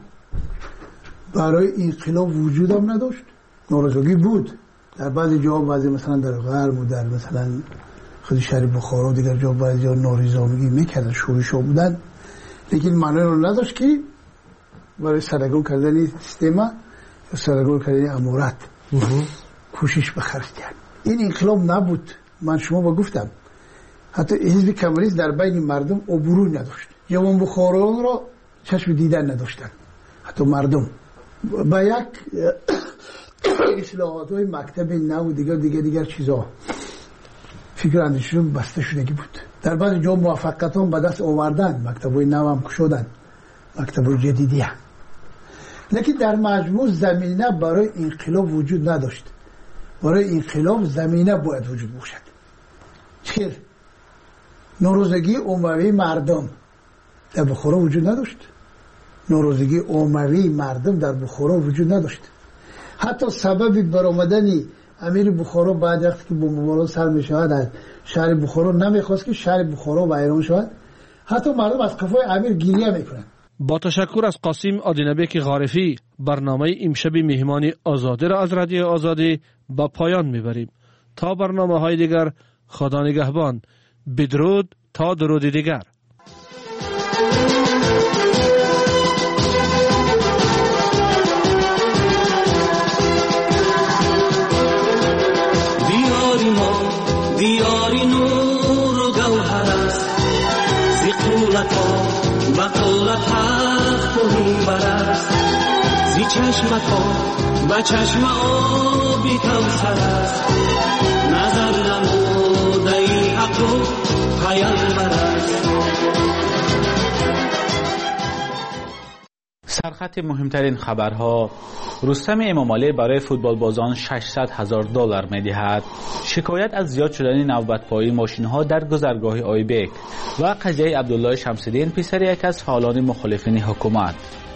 برای انقلاب وجود هم نداشت. ناراضگی بود در بعضی جاها، بعضی مثلا در غرب و در مثلا خود شهر بخارا دیگر جا بعضی جا ناریزامگی میکردن، شورش‌ها بودن، لیکن معنی رو نداشت که برای سرگون کردن سیستم یا سرگون کردن امارت کوشش بخرج کرد. این انقلاب نبود. من شما با گفتم حتی حزب کمونیست در بین مردم عبوری نداشت. جوان بخارایان را چشم دیدن نداشتن. حتی مردم با یک اصلاحات های مکتب نو دیگر دیگر دیگر چیزا فکر اندیششون بسته شدگی بود. در بعض جا موفقیت هم به دست آوردن، مکتب های نو هم کشودن، مکتب های جدیدی هم. لیکن در مجموع زمینه برای انقلاب وجود نداشت. برای انقلاب زمینه باید وجود باشد. چرا؟ ناراضگی عمومی مردم در بخارا وجود نداشت. ناراضگی عمومی مردم در بخارا وجود نداشت. حتی سبب برآمدن امیر بخارا بعد وقتی که بمباران سر می‌شود از شهر بخارا نمیخواست که شهر بخارا ویران شود. حتی مردم از قفای امیر گریه میکنند. با تشکر از قاسم آدینبک غارفی، برنامه امشب مهمان آزادی را از رادیو آزادی به پایان میبریم. تا برنامه های دیگر، خدا نگهبان. بدرود تا درود دیگر. دیاری ما دیاری نور و گوهر است، زی قولت ها بقولت حق و منبر است، زی چشمت ها به چشم آبی کوثر است، نظر نموده ای حق و پیامبر است. سرخط مهمترین خبرها رستم امامعلی برای فوتبال بازان ششصد هزار دلار می‌دهد. شکایت از زیاد شدن نوبت‌پایی ماشین‌ها در گذرگاه آیبک و قضیه عبدالله شمس‌الدین پسر یک از فعالان مخالفین حکومت.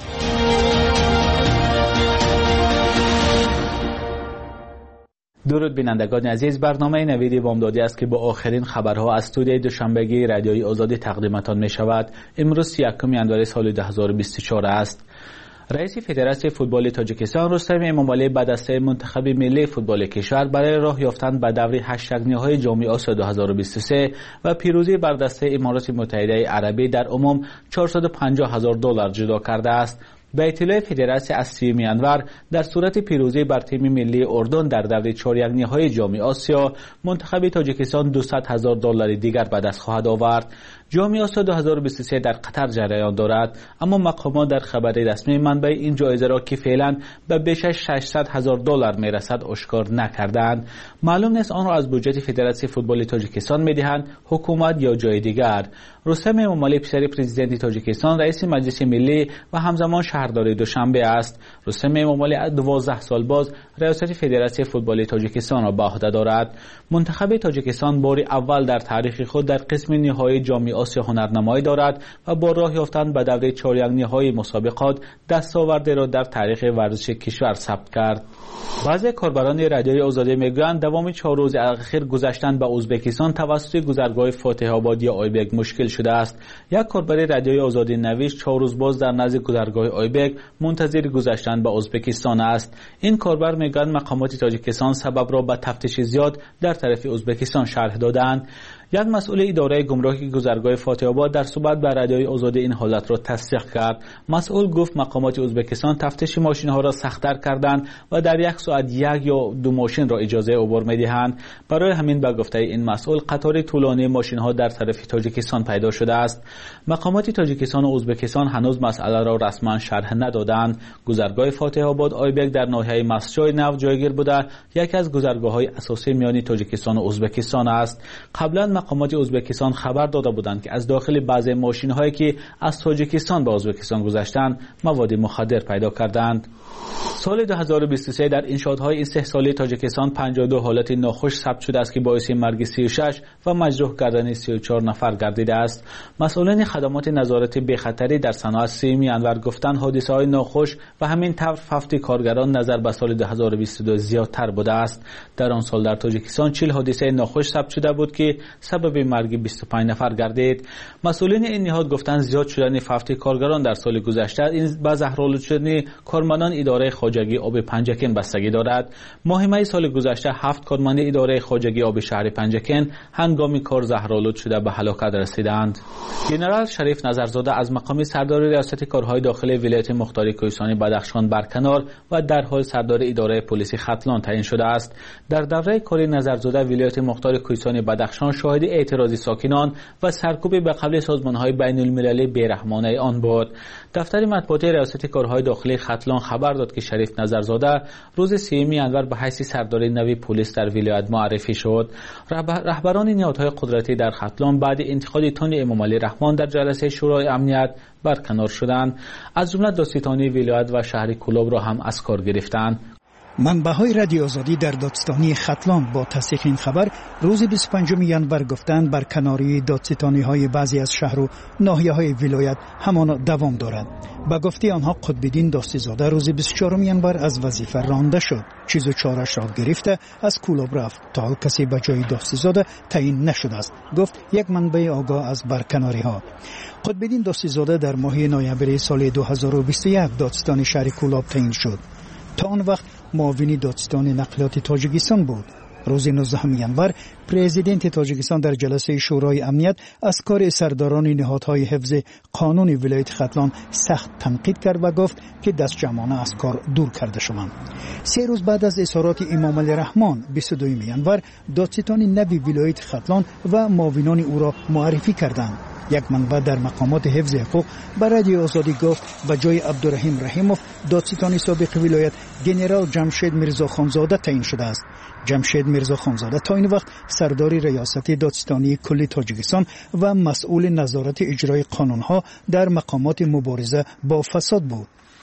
درود بینندگان عزیز، برنامه نوید بامدادی است که با آخرین خبرها از استودیوی دوشنبگی رادیوی آزادی تقدیمتان می شود. امروز یکم ژانویه سال دو هزار و بیست و چهار است. رئیس فدراسیون فوتبال تاجیکستان رستم امامعلی به دسته منتخب ملی فوتبال کشور برای راه یافتن به دور هشت نهایی جام آسیا دو هزار و بیست و سه و پیروزی بر دسته امارات متحده عربی در عموم چهارصد و پنجاه هزار دلار جدا کرده است. به اطلاع فدراسیون از سیوم ژانویه در صورت پیروزی بر تیم ملی اردن در دور چهار نهایی جام آسیا، منتخب تاجیکستان دویست هزار دلار دیگر به دست خواهد آورد. جام آسیا دو هزار و بیست و سه در قطر جریان دارد، اما مقامات در خبر رسمی منبع این جایزه را که فعلا به بیش از ششصد هزار دلار میرسد اشکار نکردند. معلوم نیست آن را از بودجه فدراسیون فوتبال تاجیکستان میدهند، حکومت یا جای دیگر. رستم امامعلی پسر پرزیدنت تاجیکستان رئیس مجلس ملی و همزمان شهردار دوشنبه است. رستم امامعلی از دوازده سال باز ریاست فدراسیون فوتبال تاجیکستان را به عهده دارد. منتخب تاجیکستان بار اول در تاریخ خود در قسم نهایی جام آسیا هنرنمایی دارد و با راه یافتن به دوره چهار نهایی مسابقات دستاوردی را در تاریخ ورزش کشور ثبت کرد. بعضی کاربران رادیوی آزادی میگویند دوام چهار روز اخیر گذشتن به ازبکستان توسط گذرگاه فاتح آباد یا آیبک مشکل شده است. یک کاربر رادیوی آزادی نوشت چهار روز باز در نزد گذرگاه آیبک منتظر گذشتن به ازبکستان است. این کاربر میگویند مقامات تاجیکستان سبب را به تفتیش زیاد در طرف ازبکستان شرح دادند. یک مسئول اداره گمرکی گذرگاه فاتح آباد در صحبت با رادیوی آزادی این حالت را تصدیق کرد. مسئول گفت مقامات ازبکستان تفتیش ماشین ها را سخت‌تر کردند و در یک ساعت یک یا دو ماشین را اجازه عبور می‌دهند. برای همین به گفته این مسئول قطار طولانی ماشین ها در طرف تاجیکستان پیدا شده است. مقامات تاجیکستان و ازبکستان هنوز مسئله را رسما شرح ندادند. گذرگاه فاتح آباد آیبک در ناحیه مسجد نو جایگیر بوده، یکی از گذرگاه‌های اساسی میان تاجیکستان و ازبکستان است. قبلا مقامات ازبکستان خبر داده بودند که از داخل بعضی ماشین هایی که از تاجیکستان به ازبکستان گذشتند مواد مخدر پیدا کردند. سال دو هزار و بیست و سه در انشاءهای این سه ساله تاجیکستان پنجاه و دو حالت ناخوش ثبت شده است که باعث مرگ سی و شش و مجروح کردن سی و چهار نفر گردیده است. مسئولان خدمات نظارت بی خطری در صنعت سیوم ژانویه گفتند حادثه های ناخوش و همین طور فوت کارگران نظر به سال دو هزار و بیست و دو زیادتر بوده است. در آن سال در تاجیکستان چهل حادثه ناخوش ثبت شده بود که سبب مرگ بیست و پنج نفر گردید. مسئولین این نهاد گفتند زیاد شدن فوت کارگران در سال گذشته این به زهرآلود شدن کارمندان اداره خواجگی آب پنجکن بستگی دارد. ماه می سال گذشته هفت کارمند اداره خواجگی آب شهر پنجکن هنگام کار زهرآلود شده به هلاکت رسیدند. ژنرال شریف نظرزاده از مقام سردار ریاست کارهای داخلی ولایت مختار کوهستانی بدخشان برکنار و در حال سردار اداره پلیس ختلان تعیین شده است. در دوره کار نظرزاده ولایت مختار کوهستانی بدخشان شاهد اعتراضی ساکنان و سرکوب به قبل سازمان‌های بین‌المللی بی‌رحمانه آن بود. دفتر مطبوعاتی ریاست کارهای داخلی ختلان خبر داد که شریف نظرزاده روز سیوم ژانویه به حیث سردار نوی پلیس در ولایت معرفی شد. رهبران نهادهای قدرتی در ختلان بعد انتخاب تن امامعلی رحمان در جلسه شورای امنیت برکنار شدند. از جمله دادستانی ولایت و شهر کلوب را هم از کار گرفتند. منبع‌های رادیو آزادی در دادستانی ختلان با تصدیق این خبر روز بیست و پنجم ژانویه گفتند بر کناری دادستانی‌های بعضی از شهر و ناحیه‌های ولایت همان دوام دارد. با گفته آنها قطب‌الدین داستی‌زاده روز بیست و چهارم ژانویه از وظیفه رانده شد. چیز و چاره‌اش را گرفته از کلوب رفت. تا حال کسی به جای داستی‌زاده تعیین نشده است، گفت یک منبع آگاه از برکناری‌ها. قطب‌الدین داستی‌زاده در ماه نوامبر سال دو هزار و بیست و یک دادستان شهر کلوب تعیین شد. تا آن وقت معاون دادستان نقلیات تاجیکستان بود. روز نوزدهم ژانویه پرزیدنت تاجیکستان در جلسه شورای امنیت از کار سرداران نهادهای حفظ قانون ولایت ختلان سخت تنقید کرد و گفت که دست جمعانه از کار دور کرده شدند. سه روز بعد از اظهارات امامعلی رحمان بیست و دوم ژانویه دادستان نوی ولایت ختلان و معاونان او را معرفی کردند. یک منبع در مقامات حفظ حقوق به رادیو آزادی گفت به جای عبدالرحیم رحیموف دادستان سابق ولایت جنرال جمشید میرزا خانزاده تعیین شده است. جمشید میرزا خانزاده تا این وقت سردار ریاست دادستانی کل تاجیکستان و مسئول نظارت اجرای قانونها در مقامات مبارزه با فساد بود.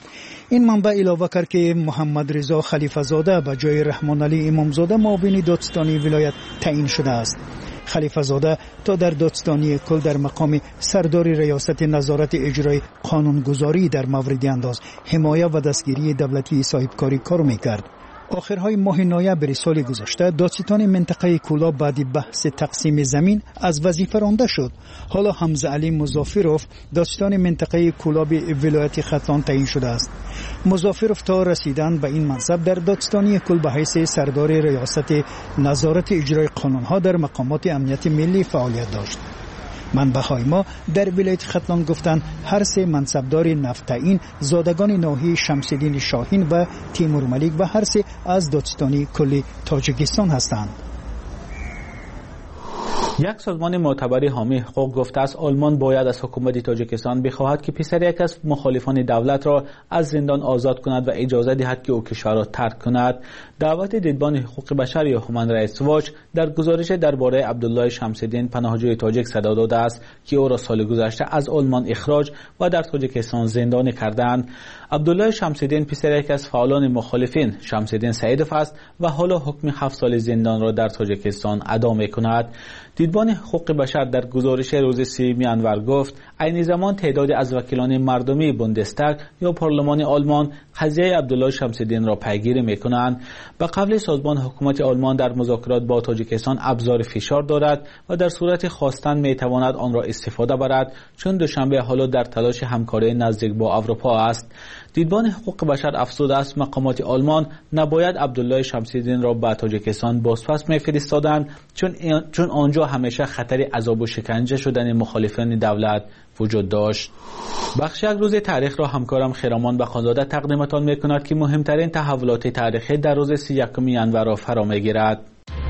این منبع اضافه کرد که محمد رضا خلیفه زاده به جای رحمان علی امامزاده معاون دادستانی ولایت تعیین شده است. خلیفه زاده تا در دادستانی کل در مقام سردار ریاست نظارت اجرای قانونگذاری در مورد انداز، حمایه و دستگیری دولتی صاحبکاری کار میکرد. آخرهای ماه نوامبر سال گذشته دادستان منطقه کولا بعد بحث تقسیم زمین از وظیفه رانده شد. حالا حمزه علی مظافروف دادستان منطقه کولا به ولایت ختلان تعیین شده است. مظافروف تا رسیدن به این منصب در دادستانی کل به حیث سردار ریاست نظارت اجرای قانونها در مقامات امنیت ملی فعالیت داشت. منبع‌های ما در ولایت ختلان گفتند هر سه منصبدار نفتعین زادگان ناحیه شمس‌الدین شاهین و تیمور ملیک و هر سه از دادستانی کل تاجیکستان هستند. یک سازمان معتبر حامی حقوق گفته است آلمان باید از حکومت تاجیکستان بخواهد که پسر یک از مخالفان دولت را از زندان آزاد کند و اجازه دهد که او کشور را ترک کند. دعوت دیدبان حقوق بشر یا هومن رایتس واچ در گزارش درباره عبدالله شمس‌الدین پناهجوی تاجیک صدا داده است که او را سال گذشته از آلمان اخراج و در تاجیکستان زندانی کردند. عبدالله شمس‌الدین پسر یک از فعالان مخالفین شمس‌الدین سعیدوف است و حالا حکم هفت سال زندان را در تاجیکستان ادا می‌کند. دیدبان حقوق بشر در گزارش روز سوم انور گفت عین زمان تعدادی از وکیلان مردمی بوندستاگ یا پارلمان آلمان قضیه عبدالله شمس‌الدین را پیگیری می‌کنند. به قول سازمان حکومت آلمان در مذاکرات با تاجیکستان ابزار فشار دارد و در صورت خواستن می‌تواند آن را استفاده برد، چون دوشنبه حالا در تلاش همکاری نزدیک با اروپا است. دیدبان حقوق بشر افزوده است مقامات آلمان نباید عبدالله شمس‌الدین را به تاجیکستان بازپس می‌فرستادند، چون چون آنجا همیشه خطر عذاب و شکنجه شدن مخالفان دولت وجود داشت. بخش یک روز تاریخ را همکارم خیرامان بخانزاده تقدیمتان می‌کند که مهمترین تحولات تاریخی در روز سی و یکم انور را فرا می‌گیرد.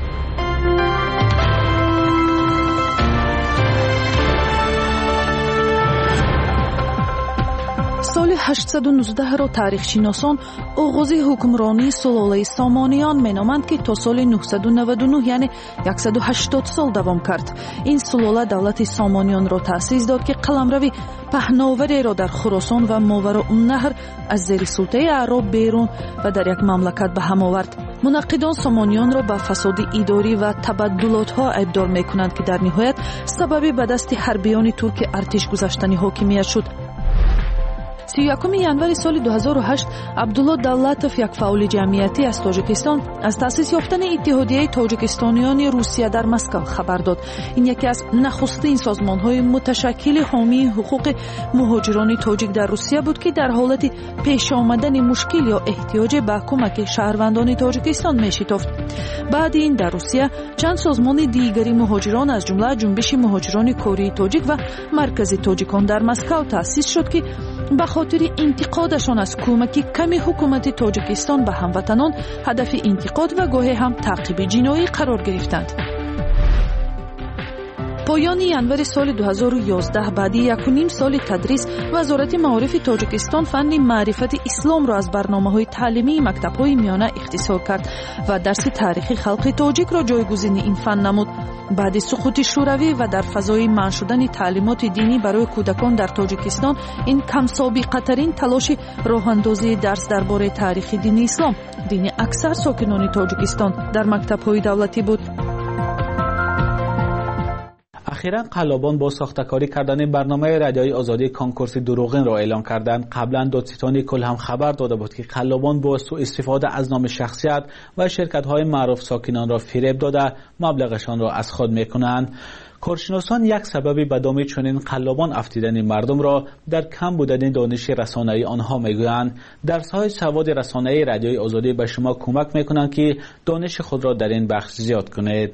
سال هشتصد و نوزده را تاریخشناسان آغاز حکمرانی سلاله سامانیان مینامند که تا سال نهصد و نود و نه یعنی صد و هشتاد سال دوام کرد. این سلاله دولت سامانیان را تأسیس داد که قلمروی پهناوری را در خراسان و ماوراءالنهر از زیر سلطه اعراب بیرون و در یک مملکت به هم آورد. منقدان سامانیان را به فساد اداری و تبدلات ها ادعا میکنند که در نهایت سبب به دست حربیان ترک ارتش گذشتن حاکمیت شد. سی و یکم ینور سال دو هزار و هشت عبدالله دولتوف یک فعال جمعیتی از تاجیکستان از تأسیس یافتن اتحادیه تاجیکستانیان روسیه در مسکو خبر داد. این یکی از نخستین سازمان‌های متشکل حامی حقوق مهاجران تاجیک در روسیه بود که در حالت پیش آمدن مشکل یا احتیاج به کمک شهروندان تاجیکستان می‌شتافت. بعد این در روسیه چند سازمان دیگری مهاجران از جمله جنبش مهاجران کره تاجیک و مرکز تاجیکان در مسکو تأسیس شد که به خاطر انتقادشان از کمک کمی حکومت تاجیکستان به هموطنان هدف انتقاد و گاهی هم تعقیب جنایی قرار گرفتند. پایان ینور سال دو هزار و یازده بعد یک و نیم سال تدریس وزارت معارف تاجیکستان فن معرفت اسلام را از برنامه‌های تعلیمی مکتب‌های میانه اختصار کرد و درس تاریخ خلق تاجیک را جایگزین این فن نمود. بعد سقوط شوروی و در فضای منع شدن تعلیمات دینی برای کودکان در تاجیکستان این کم سابقه ترین تلاش راه اندازی درس درباره تاریخ دین اسلام، دین اکثر ساکنان تاجیکستان، در مکتب‌های دولتی بود. اخیراً قلابان با ساخته‌کاری کردن برنامه رادیویی آزادی کنکورس دروغین را اعلان کردند. قبلا دادستانی کل هم خبر داده بود که قلابان با سوء استفاده از نام شخصیت و شرکت‌های معروف ساکنان را فریب داده مبلغشان را از خود می‌کنند. کارشناسان یک سببی به دام چنین قلابان افتیدن مردم را در کم بودن دانش رسانه‌ای آنها میگویند. درس‌های سواد رسانه‌ای رادیویی آزادی به شما کمک می‌کنند که دانش خود را در این بخش زیاد کنید.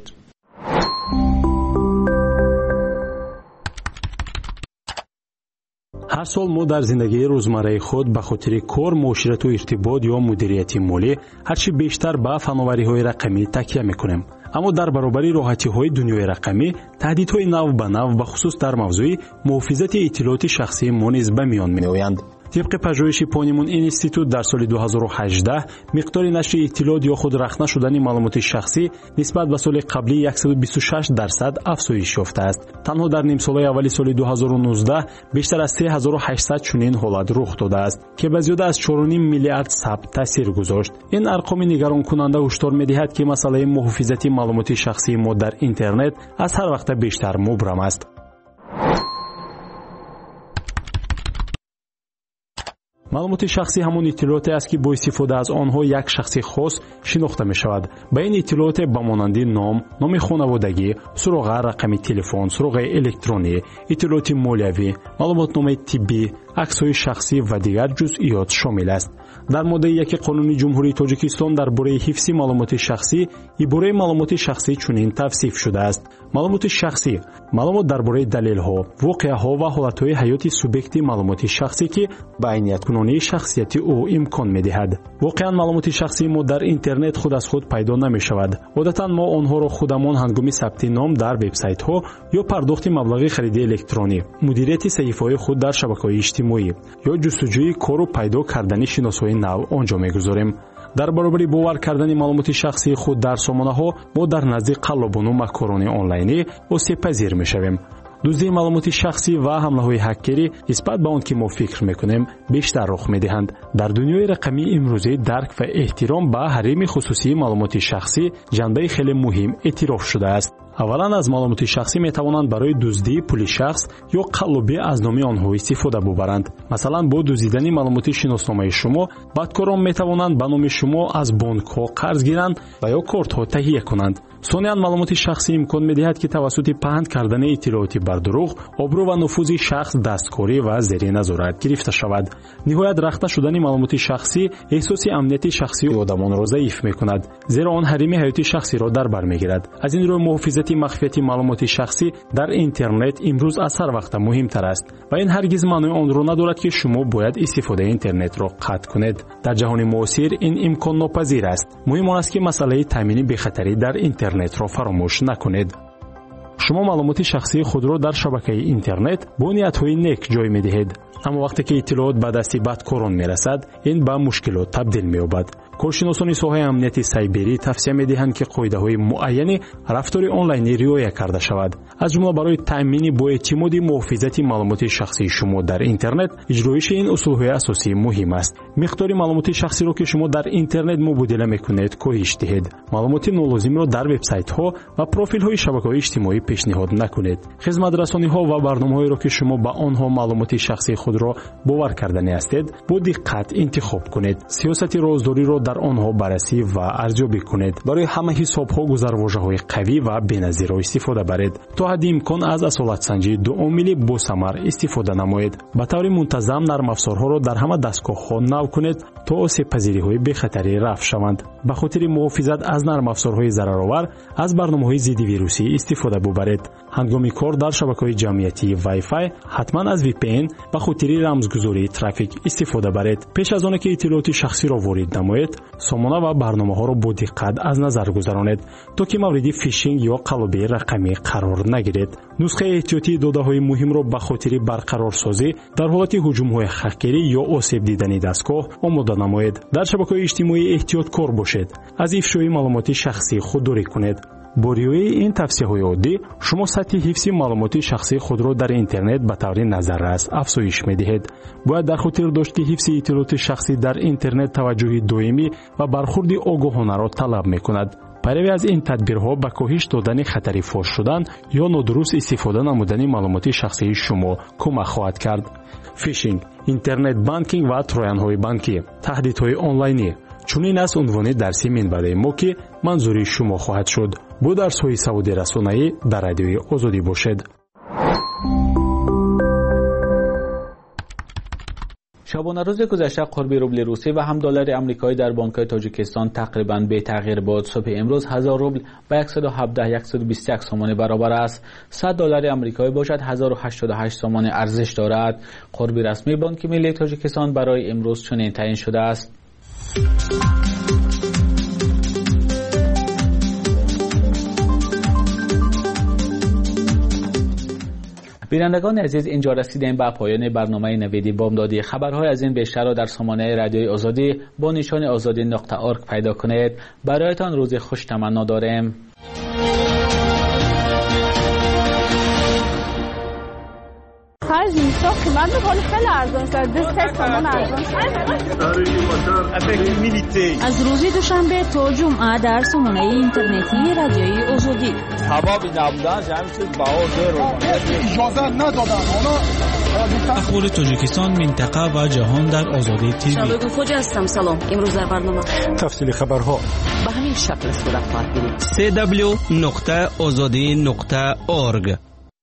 هر سال ما در زندگی روزمره خود به خاطر کار، معاشرت و ارتباط یا مدیریت مالی هرچی بیشتر به فناوری‌های رقمی تکیه می‌کنیم. اما در برابر راحتی‌های دنیای رقمی، تهدیدهای نو به نو و خصوص در موضوع محافظت اطلاعات شخصی ما نیز به میان می‌آیند. طبق پژوهش پانیمون اینستیتوت در سال دو هزار و هجده مقدار نشر اطلاعات یا خود رخنه شدن معلومات شخصی نسبت به سال قبلی صد و بیست و شش درصد افزایش یافته است. تنها در نیم سال اولی سال دو هزار و نوزده بیشتر از سه هزار و هشتصد چنین حالت رخ داده است که به زیاده از چهار و نیم میلیارد ثبت تاثیر گذاشت. این ارقام نگران کننده هشدار می‌دهد که مسئله محافظت معلومات شخصی ما در اینترنت از هر وقت بیشتر مبرم است. معلومات شخصی همون اطلاعاتی است که با استفاده از آنها یک شخص خاص شناخته می شود. با این اطلاعات به مانند نام، نام خانوادگی، سراغ رقم تلفن، سراغ الکترونی، اطلاعات مالیوی، معلومات نامه طبی، عکس‌های شخصی و دیگر جزئیات شامل است. در ماده یک قانون جمهوری تاجیکستان درباره حفظ معلومات شخصی، عباره معلومات شخصی چنین توصیف شده است: معلومات شخصی، معلومات درباره دلیل‌ها، واقعه‌ها و حالت‌های حیاتی سوبیکت معلومات شخصی که بیانیت کننده شخصیت او امکان می‌دهد. واقعاً معلومات شخصی ما در اینترنت خود از خود پیدا نمی‌شود. عادتاً ما آنها را خودمان هنگام ثبت نام در وبسایت‌ها یا پرداخت مبلغ خرید الکترونی، مدیریت صفحه‌های خود در شبکه‌های اجتماعی یا جستجوی کار و پیدا کردن شناسایی نو آنجا می‌گذاریم. در برابر باور کردن معلومات شخصی خود در سامانه‌ها ما در نزد قلابان و مکاران آنلاینی آسیب‌پذیر می‌شویم. دزدی معلومات شخصی و حمله‌های هکری نسبت به آن که ما فکر می‌کنیم بیشتر رخ می‌دهند. در دنیای رقمی امروزی درک و احترام به حریم خصوصی معلومات شخصی جنبه خیلی مهم اعتراف شده است. اولا از معلومات شخصی میتوانند برای دزدی پول شخص یا قلابی از نام آنها استفاده ببرند. مثلا با دزدیدن معلومات شناسنامه شما، بدکاران میتوانند به نام شما از بانک‌ها قرض گیرند و یا کارت‌ها تهیه کنند. ثانیاً معلومات شخصی امکان می‌دهد که توسط پهن کردن اطلاعات بر دروغ، آبرو و نفوذ شخص دستکاری و زیر نظارت گرفته شود. نهایت رخنه شدن معلومات شخصی احساس امنیت شخصی آدمان را ضعیف می‌کند، زیرا آن حریم حیاتی شخصی را در بر می‌گیرد. از این رو محافظت مخفیت معلومات شخصی در اینترنت امروز از هر وقت مهمتر است و این هرگز معنی آن را ندارد که شما باید استفاده اینترنت را قطع کنید. در جهان معاصر این امکان ناپذیر است. مهم آن است که مسئله تامین بی‌خطری در اینترنت را فراموش نکنید. شما معلومات شخصی خود را در شبکه اینترنت با نیت‌های نیک جای می‌دهید، اما وقتی که اطلاعات به دست بدکاران می‌رسد این به مشکلات تبدیل می‌یابد. کارشناسان ساحه امنیت سایبری توصیه می‌دهند که قاعده‌های معینی رفتار آنلاینی رعایت کرده شود. از جمله برای تأمین با اعتماد محافظت معلومات شخصی شما در اینترنت اجرایش این اصول‌های اساسی مهم است. مقدار معلومات شخصی را که شما در اینترنت مبادله می‌کنید کاهش دهید. معلومات نالازم را در وبسایت‌ها و پروفیل‌های شبکه‌های اجتماعی پیشنهاد نکنید. خدمت‌رسانی‌ها و برنامه‌هایی را که شما با آنها معلومات شخصی خود را باور کردنی هستید با دقت انتخاب کنید. سیاست رازداری را در آنها بررسی و ارزیابی کنید. برای همه حساب‌ها گذرواژه‌های قوی و بی‌نظیر را استفاده برید. تا حد امکان از اصالت سنجی دو عاملی با ثمر استفاده نمایید. به طور منتظم نرم افزارها را در همه دستگاه‌ها نو کنید تا آسیب پذیری‌های بی‌خطری رفع شوند. به خاطر محافظت از نرم افزارهای ضررآور از برنامه‌های ضد ویروسی استفاده ببرید. هنگام کار در شبکه‌های جمعیتی وای فای حتما از وی پی ان به خاطر رمزگذاری ترافیک استفاده برید. پیش از آن که اطلاعات شخصی را وارد نمایید، سامانه و برنامه‌ها را با دقت از نظر گذرانید تا که مورد فیشینگ یا قلابی رقمی قرار نگیرید. نسخه احتیاطی داده‌های مهم را به خاطر برقرارسازی در حالت هجوم‌های هکری یا آسیب دیدن دستگاه آماده نمایید. در شبکه‌های اجتماعی احتیاطکار باشید. از افشای معلومات شخصی خودداری کنید. با رعایت این توصیه‌های عادی شما سطح حفظ معلومات شخصی خود را در اینترنت به طور نظررس افزایش می‌دهید. باید در خاطر داشت که حفظ اطلاعات شخصی در اینترنت توجه دائمی و برخورد آگاهانه را طلب می‌کند. پیروی از این تدبیرها به کاهش دادن خطر فاش شدن یا نادرست استفاده نمودن معلومات شخصی شما کمک خواهد کرد. فیشینگ، اینترنت بانکینگ و ترویان‌های بانکی، تهدیدهای آنلاینی چونین است عنوان درسی منبع ما که منظوری شما خواهد شد. با درس‌های سواد رسانه‌ای در رادیوی آزادی باشد. شبانه روز گذشته قرب روبل روسی و هم دلار آمریکایی در بانک‌های تاجیکستان تقریباً به تغییر بود. صبح امروز هزار روبل با صد و هفده صد و بیست و یک سوم برابر است. صد دلار آمریکایی باشد هزار و هشتاد و هشت سوم ارزش دارد. قرب رسمی بانک ملی تاجیکستان برای امروز چنین تعیین شده است. بینندگان عزیز، اینجا رسیدیم به پایان برنامه نویدی بامدادی. خبرهای از این بیشتر را در سامانه رادیوی آزادی با نشان آزادی نقطه ارگ پیدا کنید. برایتان روز خوش تمنا داریم. خرج میشه قیمت حال خیلی ارزان شد. دست سامان ارزان از روز دوشنبه تا جمعه در سامانه اینترنتی رادیوی آزادی. هوا بی نبودن همه چیز بها زیر اجازه ندادن. حالا اخبار تاجیکستان، منطقه و جهان در آزادی تیوی. شبکه خوجا هستم. سلام. امروز در برنامه تفصیل خبرها به همین شکل صورت خواهد گرفت. سی دبلیو نقطه آزادی نقطه ارگ.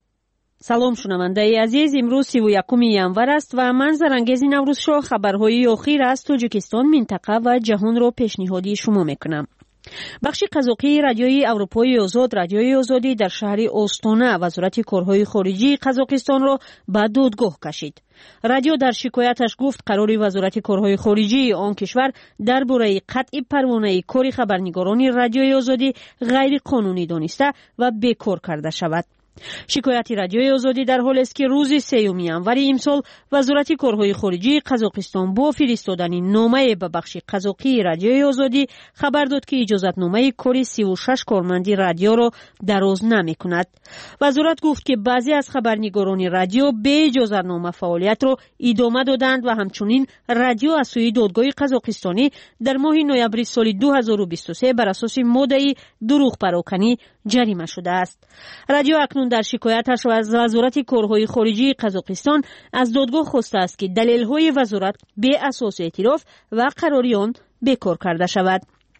سلام شنونده عزیز، امروز سی و یکم ینور است و من زرانگیز نوروز شو خبرهای اخیر از تاجیکستان، منطقه و جهان را پیشنهادی شما میکنم. بخش قزاقی رادیوی اروپای آزاد، رادیوی آزادی در شهر استونه وزارت کارهای خارجی قزاقستان را به دادگاه کشید. رادیو در شکایتش گفت قرار وزارت کارهای خارجی آن کشور درباره قطع پروانه کار خبرنگاران رادیوی آزادی غیر قانونی دانسته و بیکار کرده شود. شکایت رادیوی آزادی در حال است که روز سوم ینور امسال وزارت کارهای خارجی قزاقستان با فرستادن نامه به بخش قزاقی رادیوی آزادی خبر داد که اجازتنامه کار سی و شش کارمند رادیو را دراز نمی‌کند. وزارت گفت که بعضی از خبرنگاران رادیو به اجازتنامه فعالیت را ادامه دادند و همچنین رادیو از سوی دادگاه قزاقستانی در ماه نوامبر سال دو هزار و بیست و سه بر اساس ماده دروغ پراکنی جریمه شده است. رادیو اکنون در شکایتش از وزارت کارهای خارجی قزاقستان از دادگاه خواسته است که دلیل‌های وزارت به اساس اعتراف و قراری آن بیکار کرده شود.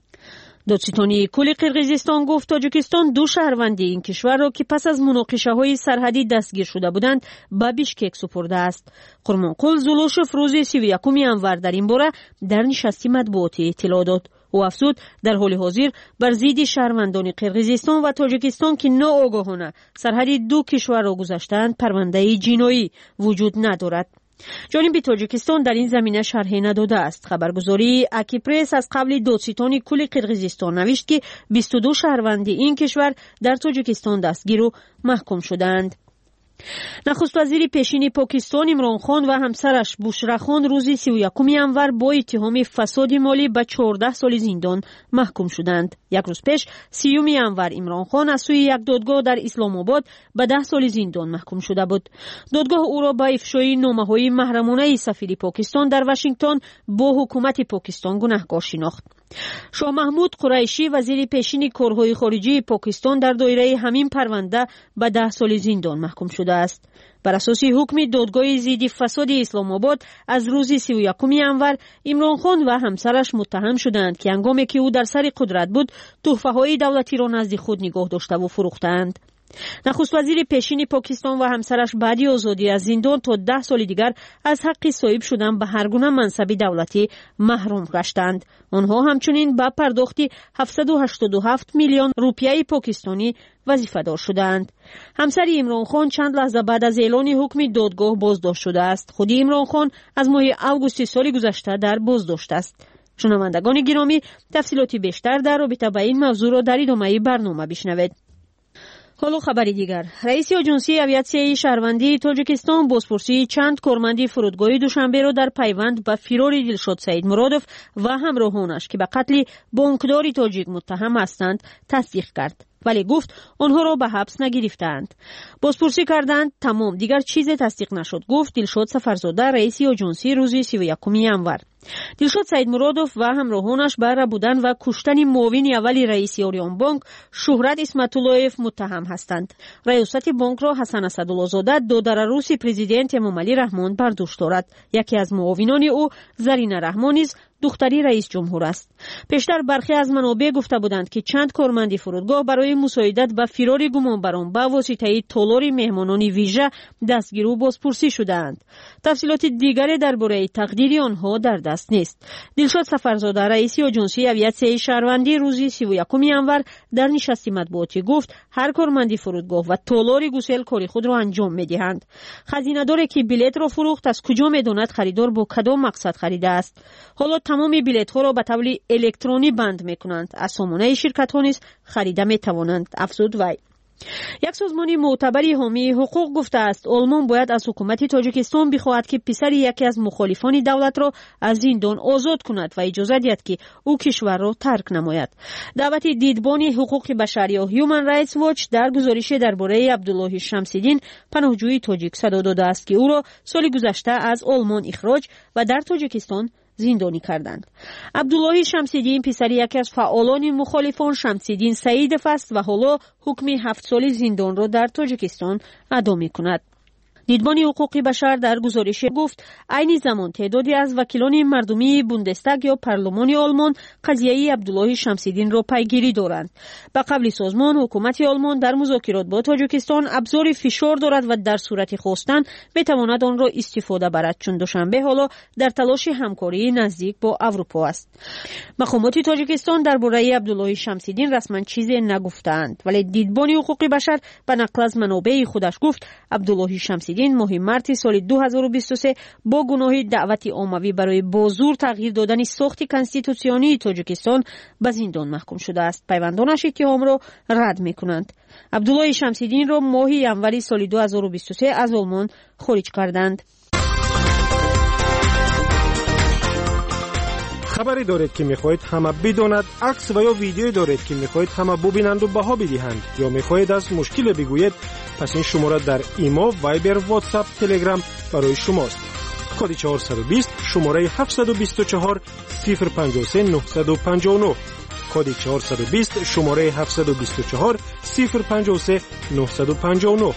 دادستانی کل قرقیزستان گفت تاجیکستان دو شهروند این کشور را که پس از مناقشه‌های سرحدی دستگیر شده بودند به بیشکک سپرده است. قرمانقل زولوشف روز سی و یکم ینور در این باره در نشست مطبوعاتی اطلاع داد. او افزود در حال حاضر بر ضد شهروندان قرقیزستان و تاجیکستان که ناآگاهانه سرحد دو کشور را گذشتند پرونده جنایی وجود ندارد. جانب تاجیکستان در این زمینه شرحی نداده است. خبرگزاری اکیپرس از قبل دادستان کل قرقیزستان نوشت که بیست و دو شهروند این کشور در تاجیکستان دستگیر و محکوم شدند. نخست وزیر پیشین پاکستان عمران خان و همسرش بشرا خان روز سی و یکم ینور با اتهام فساد مالی به چهارده سال زندان محکوم شدند. یک روز پیش سیوم ینور عمران خان از سوی یک دادگاه در اسلام آباد به ده سال زندان محکوم شده بود. دادگاه او را با افشای نامه‌های محرمانه سفیر پاکستان در واشنگتن با حکومت پاکستان گناهکار شناخت. شاه محمود قریشی وزیر پیشین کارهای خارجی پاکستان در دایره همین پرونده به ده سال زندان محکوم شده است. بر اساس حکم دادگاه ضد فساد اسلام آباد از روز سی و یکم ینور عمران خان و همسرش متهم شدند که هنگامی که او در سر قدرت بود تحفه‌های دولتی را نزد خود نگاه داشته و فروختند. نخست وزیر پیشین پاکستان و همسرش بعد آزادی از زندان تا ده سال دیگر از حق صاحب شدن به هر گونه منصب دولتی محروم گشتند. آنها همچنین با پرداخت هفتصد و هشتاد و هفت میلیون روپیه پاکستانی وظیفه دار شدند. همسر عمران خان چند لحظه بعد از اعلان حکم دادگاه بازداشت شده است. خود عمران خان از ماه اوگوست سال گذشته در بازداشت است. شنوندگان گرامی، تفصیلات بیشتر در رابطه با این موضوع را در ادامه برنامه بشنوید. حالا خبری دیگر. رئیس آژانسی اویاسیای شهروندی تاجیکستان بازپرسی چند کارمند فرودگاه دوشنبه را در پیوند به فرار دلشاد سعید مرادوف و همراهانش که به قتل بانکدار تاجیک متهم هستند تصدیق کرد، ولی گفت آنها را به حبس نگرفتند. بازپرسی کردند تمام، دیگر چیزی تصدیق نشد، گفت دلشاد سفرزاده رئیس آژانسی روز سی و یکم ینور. دلشاد سعید مرادوف و همراهانش بر بودن و کشتن معاون اول رئیس آریان بانک شهرت اسمت اللهیف متهم هستند. ریاست بانک را حسن اسدالله زاده دادر عروس پرزیدنت امامعلی رحمان بر دوش دارد. یکی از معاونان او زرینه رحمان نیز دختری رئیس جمهور است. پیشتر برخی از منابع گفته بودند که چند کارمند فرودگاه برای مساعدت به فرار گمانبران به واسطه تالار مهمانان ویژه دستگیر و بازپرسی شدند. تفصیلات دیگری درباره تقدیر آنها در دست نیست. دلشاد سفرزاده رئیس آژانسی اویاسیای شهروندی روز سی و یکم ینور در نشست مطبوعاتی گفت هر کارمند فرودگاه و تالار گسل کار خود را انجام می‌دهند. خزینه‌داری که بلیط را فروخت از کجا می‌داند خریدار با کدام مقصد خریده است؟ حالا تمام بلیط‌ها را به طور الکترونی بند می‌کنند. از سامانه شرکت‌ها نیز خریده می‌توانند، افزود وی. یک سازمان معتبری حامی حقوق گفته است آلمان باید از حکومت تاجیکستان بخواهد که پسر یکی از مخالفان دولت را از زندان آزاد کند و اجازه دهد که او کشور را ترک نماید. دعوت دیدبان حقوق بشر یا هیومن رایتس واچ در گزارش درباره عبدالله شمس‌الدین پناهجوی تاجیک صدا داده است که او را سال گذشته از آلمان اخراج و در تاجیکستان زندانی کردند. عبدالله شمس‌الدین پسر یکی از فعالان مخالفان شمس‌الدین سعیدов است و حالا حکم هفت سالی زندان را در تاجیکستان ادا می‌کند. دیدبان حقوق بشر در گزارش گفت عین زمان تعدادی از وکیلان مردمی بوندستاگ یا پارلمان آلمان قضیه عبدالله شمس‌الدین را پیگیری دارند. به قبل سازمان حکومت آلمان در مذاکرات با تاجیکستان ابزار فشار دارد و در صورت خواستن میتواند آن را استفاده برد، چون دوشنبه حالا در تلاش همکاری نزدیک با اروپا است. مقامات تاجیکستان درباره عبدالله شمس‌الدین رسما چیزی نگفتند، ولی دیدبان حقوق بشر به نقل از منابع خودش گفت عبدالله شمس‌الدین ماه مارس سال دو هزار و بیست و سه با گناه دعوت عمومی برای بازور تغییر دادن ساخت کنستیتوسیونی تاجیکستان به زندان محکوم شده است. پیوندانش اتهام را رد می‌کنند. عبدالله شمس‌الدین را ماه ژانویه سال دو هزار و بیست و سه از آلمان خارج کردند. خبری دارید که میخواهید همه بداند، عکس و یا ویدیو دارید که میخواهید همه ببینند و بها بدهند، یا میخواهید از مشکل بگویید، پس این شماره در ایما، وایبر، واتساپ، تلگرام برای شماست. کد چهارصد و بیست شماره هفتصد و بیست و چهار صفر پنجاه و سه نهصد و پنجاه و نه. کد چهارصد و بیست شماره هفتصد و بیست و چهار صفر پنجاه و سه نهصد و پنجاه و نه.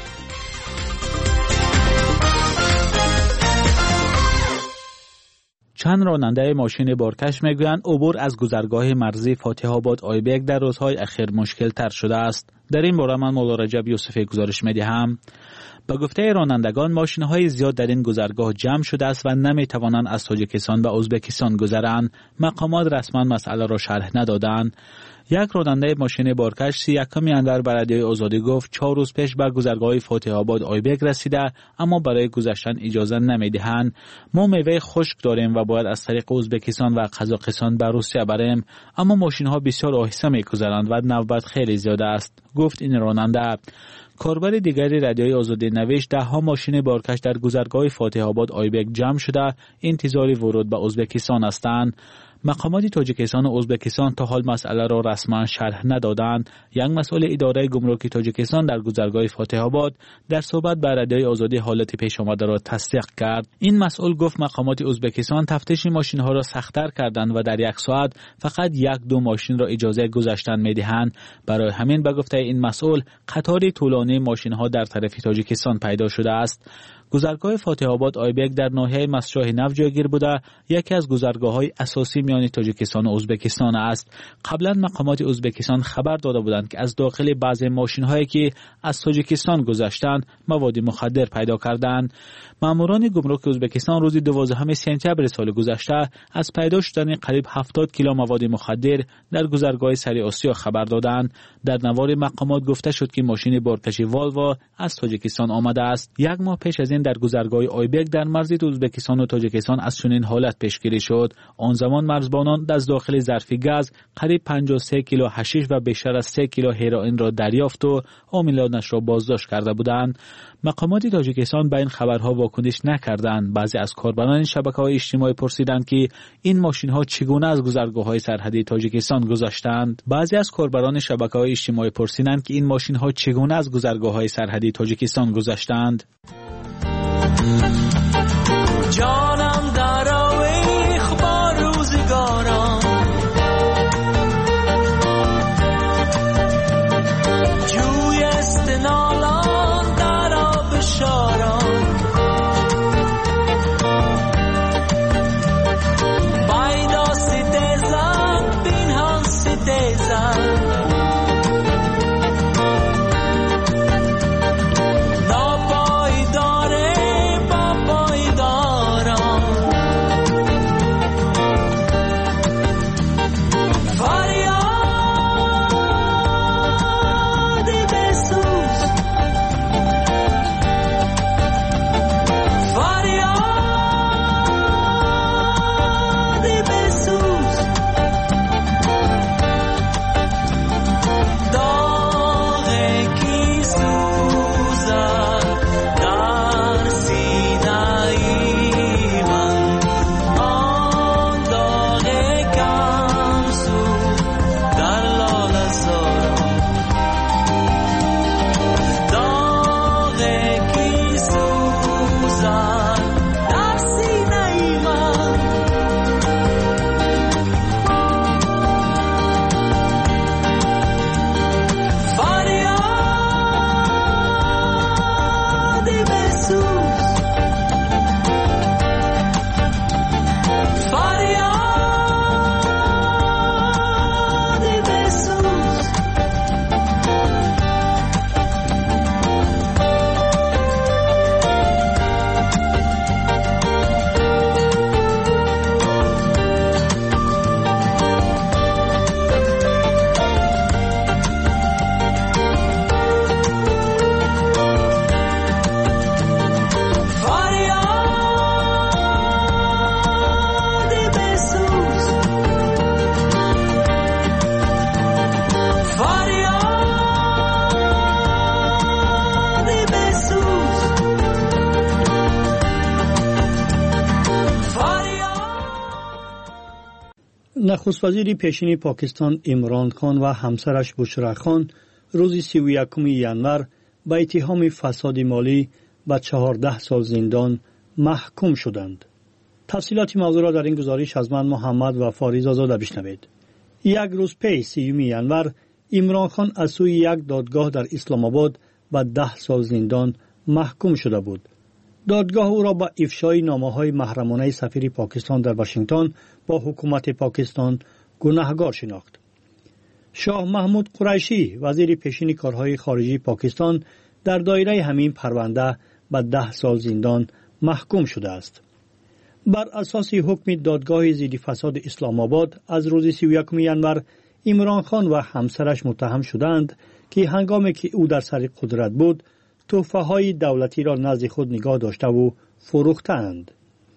چند راننده ماشین بارکش میگویند عبور از گذرگاه مرزی فاتح آباد آیبک در روزهای اخیر مشکل تر شده است. در این باره من مولا رجب یوسفی گزارش میدهم. با گفته رانندگان ماشین‌های زیاد در این گذرگاه جمع شده است و نمی‌توانند از تاجیکستان و ازبکستان گذرند. مقامات رسما مسئله را شرح ندادند. یک راننده ماشین بارکش سی یکم ژانویه به رادیوی آزادی گفت چهار روز پیش به گذرگاه فاتح آباد آیبک رسیده اما برای گذشتن اجازه نمیدهند. ما میوه خشک داریم و باید از طریق ازبکستان و قزاقستان به روسیه بریم، اما ماشین ها بسیار آهسته میگذرند و نوبت خیلی زیاده است، گفت این راننده. کاربر دیگری رادیوی آزادی نوشت ده ها ماشین بارکش در گذرگاه فاتح آباد آیبک جمع شده انتظار ورود به ازبکستان هستند. مقامات تاجیکستان و ازبکستان تا حال مسئله را رسما شرح ندادند. یک مسئول اداره گمرک تاجیکستان در گذرگاه فاتح آباد در صحبت با رادیوی آزادی حالت پیش آمده را تصدیق کرد. این مسئول گفت مقامات ازبکستان تفتیش ماشین ها را سخت‌تر کردند و در یک ساعت فقط یک دو ماشین را اجازه گذشتن می‌دهند. برای همین به گفته این مسئول قطاری طولانی ماشین ها در طرف تاجیکستان پیدا شده است. گذرگاه فاتح آباد آیبک در ناحیه مسجد نو جایگیر بوده، یکی از گذرگاه‌های اساسی میان تاجیکستان و ازبکستان است. قبلا مقامات ازبکستان خبر داده بودند که از داخل بعضی ماشین‌هایی که از تاجیکستان گذشتند مواد مخدر پیدا کردند. ماموران گمرک ازبکستان روز دوازدهم سپتامبر سال گذشته از پیدا شدن قریب هفتاد کیلو مواد مخدر در گذرگاه سری آسیا خبر دادند. در نوار مقامات گفته شد که ماشین بارکشی والوا از تاجیکستان آمده است. یک ماه پیش از این در گذرگاه آیبک در مرز ازبکستان و تاجیکستان از چنین حالت پیشگیری شد. آن زمان مرزبانان از داخل ظرف گاز قریب پنجاه و سه کیلو حشیش و بیشتر از سه کیلو هروئین را دریافت و عاملانش را بازداشت کرده بودند. مقامات تاجیکستان به این خبرها واکنش نکردند. بعضی از کاربران شبکه‌های اجتماعی پرسیدند که این ماشین‌ها چگونه از گذرگاه‌های سرحدی تاجیکستان گذشتند. بعضی از کاربران شبکه‌های اجتماعی پرسیدند که این ماشین‌ها چگونه از گذرگاه‌های سرحدی تاجیکستان گذشتند. جانم در آویخ با روزگاران، جوی استنالان در آب شاران، بایدا ستیزن بینهان ستیزن، ناپای داره بابا نخست وزیر پیشین پاکستان عمران خان و همسرش بشرا خان روز سی و یکم ژانویه به اتهام فساد مالی به چهارده سال زندان محکوم شدند. تفصیلات موضوع را در این گزارش از من محمد و فاریز آزاده بشنوید. یک روز پی سیوم ژانویه عمران خان از سوی یک دادگاه در اسلام آباد به ده سال زندان محکوم شده بود. دادگاه او را با افشای نامه‌های محرمانه سفیر پاکستان در واشنگتن با حکومت پاکستان گناهکار شناخت. شاه محمود قریشی وزیر پیشین کارهای خارجی پاکستان در دایره همین پرونده به ده سال زندان محکوم شده است. بر اساس حکم دادگاه ضد فساد اسلام آباد از روز سی و یکم ژانویه عمران خان و همسرش متهم شدند که هنگامی که او در سر قدرت بود تحفه‌های دولتی را نزد خود نگاه داشته و فروختند.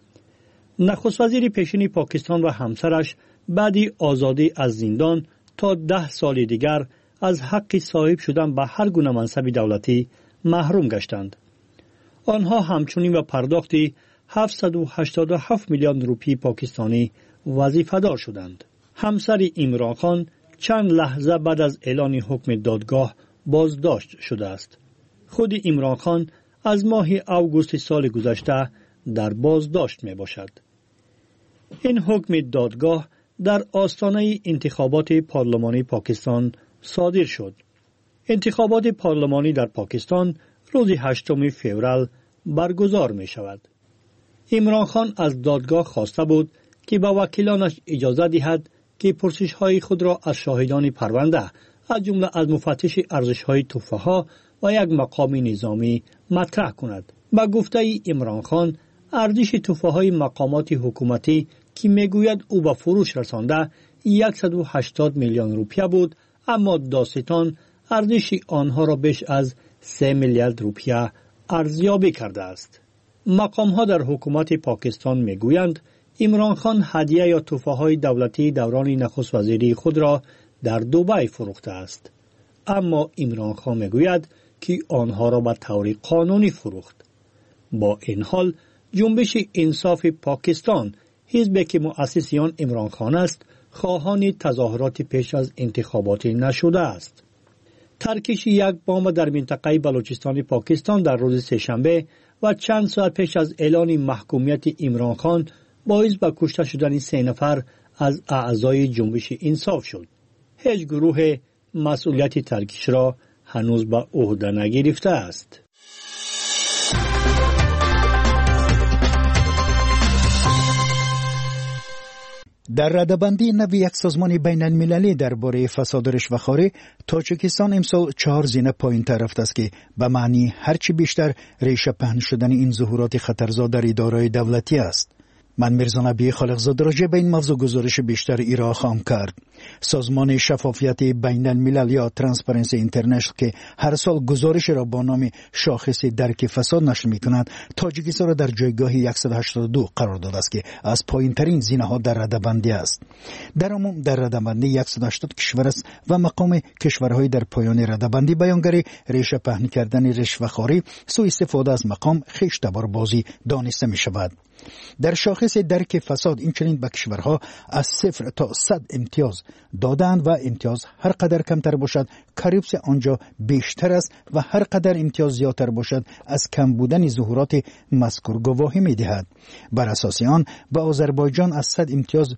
نخست وزیر پیشین پاکستان و همسرش بعد آزادی از زندان تا ده سال دیگر از حق صاحب شدن به هر گونه منصب دولتی محروم گشتند. آنها همچنین به پرداخت هفتصد و هشتاد و هفت میلیون روپی پاکستانی وظیفه‌دار شدند. همسر عمران خان چند لحظه بعد از اعلان حکم دادگاه بازداشت شده است. خود عمران خان از ماه اوگوست سال گذشته در بازداشت می باشد. این حکم دادگاه در آستانه انتخابات پارلمانی پاکستان صادر شد. انتخابات پارلمانی در پاکستان روز هشتم فوریه برگزار می شود. عمران خان از دادگاه خواسته بود که به وکیلانش اجازه دهد که پرسش‌های خود را از شاهدان پرونده از جمله از مفتش ارزش‌های تحفه‌ها و یک مقام نظامی مطرح کند. با گفته عمران خان ارزش تحفه‌های مقامات حکومتی که میگوید او به فروش رسانده صد و هشتاد میلیون روپیه بود، اما داستان ارزش آنها را بیش از سه میلیارد روپیه ارزیابی کرده است. مقام‌ها در حکومت پاکستان میگویند عمران خان هدیه یا تحفه‌های دولتی دوران نخست وزیری خود را در دبی فروخته است، اما عمران خان میگوید که آنها را به طور قانونی فروخت. با این حال جنبش انصاف پاکستان، حزبی که مؤسس آن عمران خان است، خواهان تظاهرات پیش از انتخابات نشده است. ترکش یک بمب در منطقه بلوچستان پاکستان در روز سه‌شنبه و چند ساعت پیش از اعلان محکومیت عمران خان باعث به کشته شدن سه نفر از اعضای جنبش انصاف شد. هیچ گروه مسئولیت ترکش را هنوز به عهده نگرفته است. در رده‌بندی نوی یک سازمان بین المللی درباره فساد و رشوه‌خواری، تاجیکستان امسال چهار زینه پایین‌تر رفته است که به معنی هرچی بیشتر ریشه پهن شدن این ظهورات خطرزا در اداره‌های دولتی است. من میرزا نبی خالقزاده راجع به این موضوع گزارش بیشتر ارائه خواهم کرد. سازمان شفافیت بین الملل یا ترانسپرنسی اینترنشنال که هر سال گزارش را با نام شاخص درک فساد نشر می‌کند، تاجیکستان را در جایگاه صد و هشتاد و دو قرار داده است که از پایین‌ترین زینه‌ها در رده‌بندی است. در عموم در رده‌بندی صد و هشتاد کشور است و مقام کشورهای در پایان رده‌بندی بیانگر ریشه پهن کردن رشوه‌خواری، سوء استفاده از مقام، خویشتبار بازی دانسته می‌شود. در شاخص درک فساد این چنین به کشورها از صفر تا صد امتیاز دادند و امتیاز هر قدر کمتر باشد کریبس آنجا بیشتر است و هر قدر امتیاز زیادتر باشد از کم بودن ظهورات مذکور گواهی می دهد. بر اساس آن به آذربایجان از صد امتیاز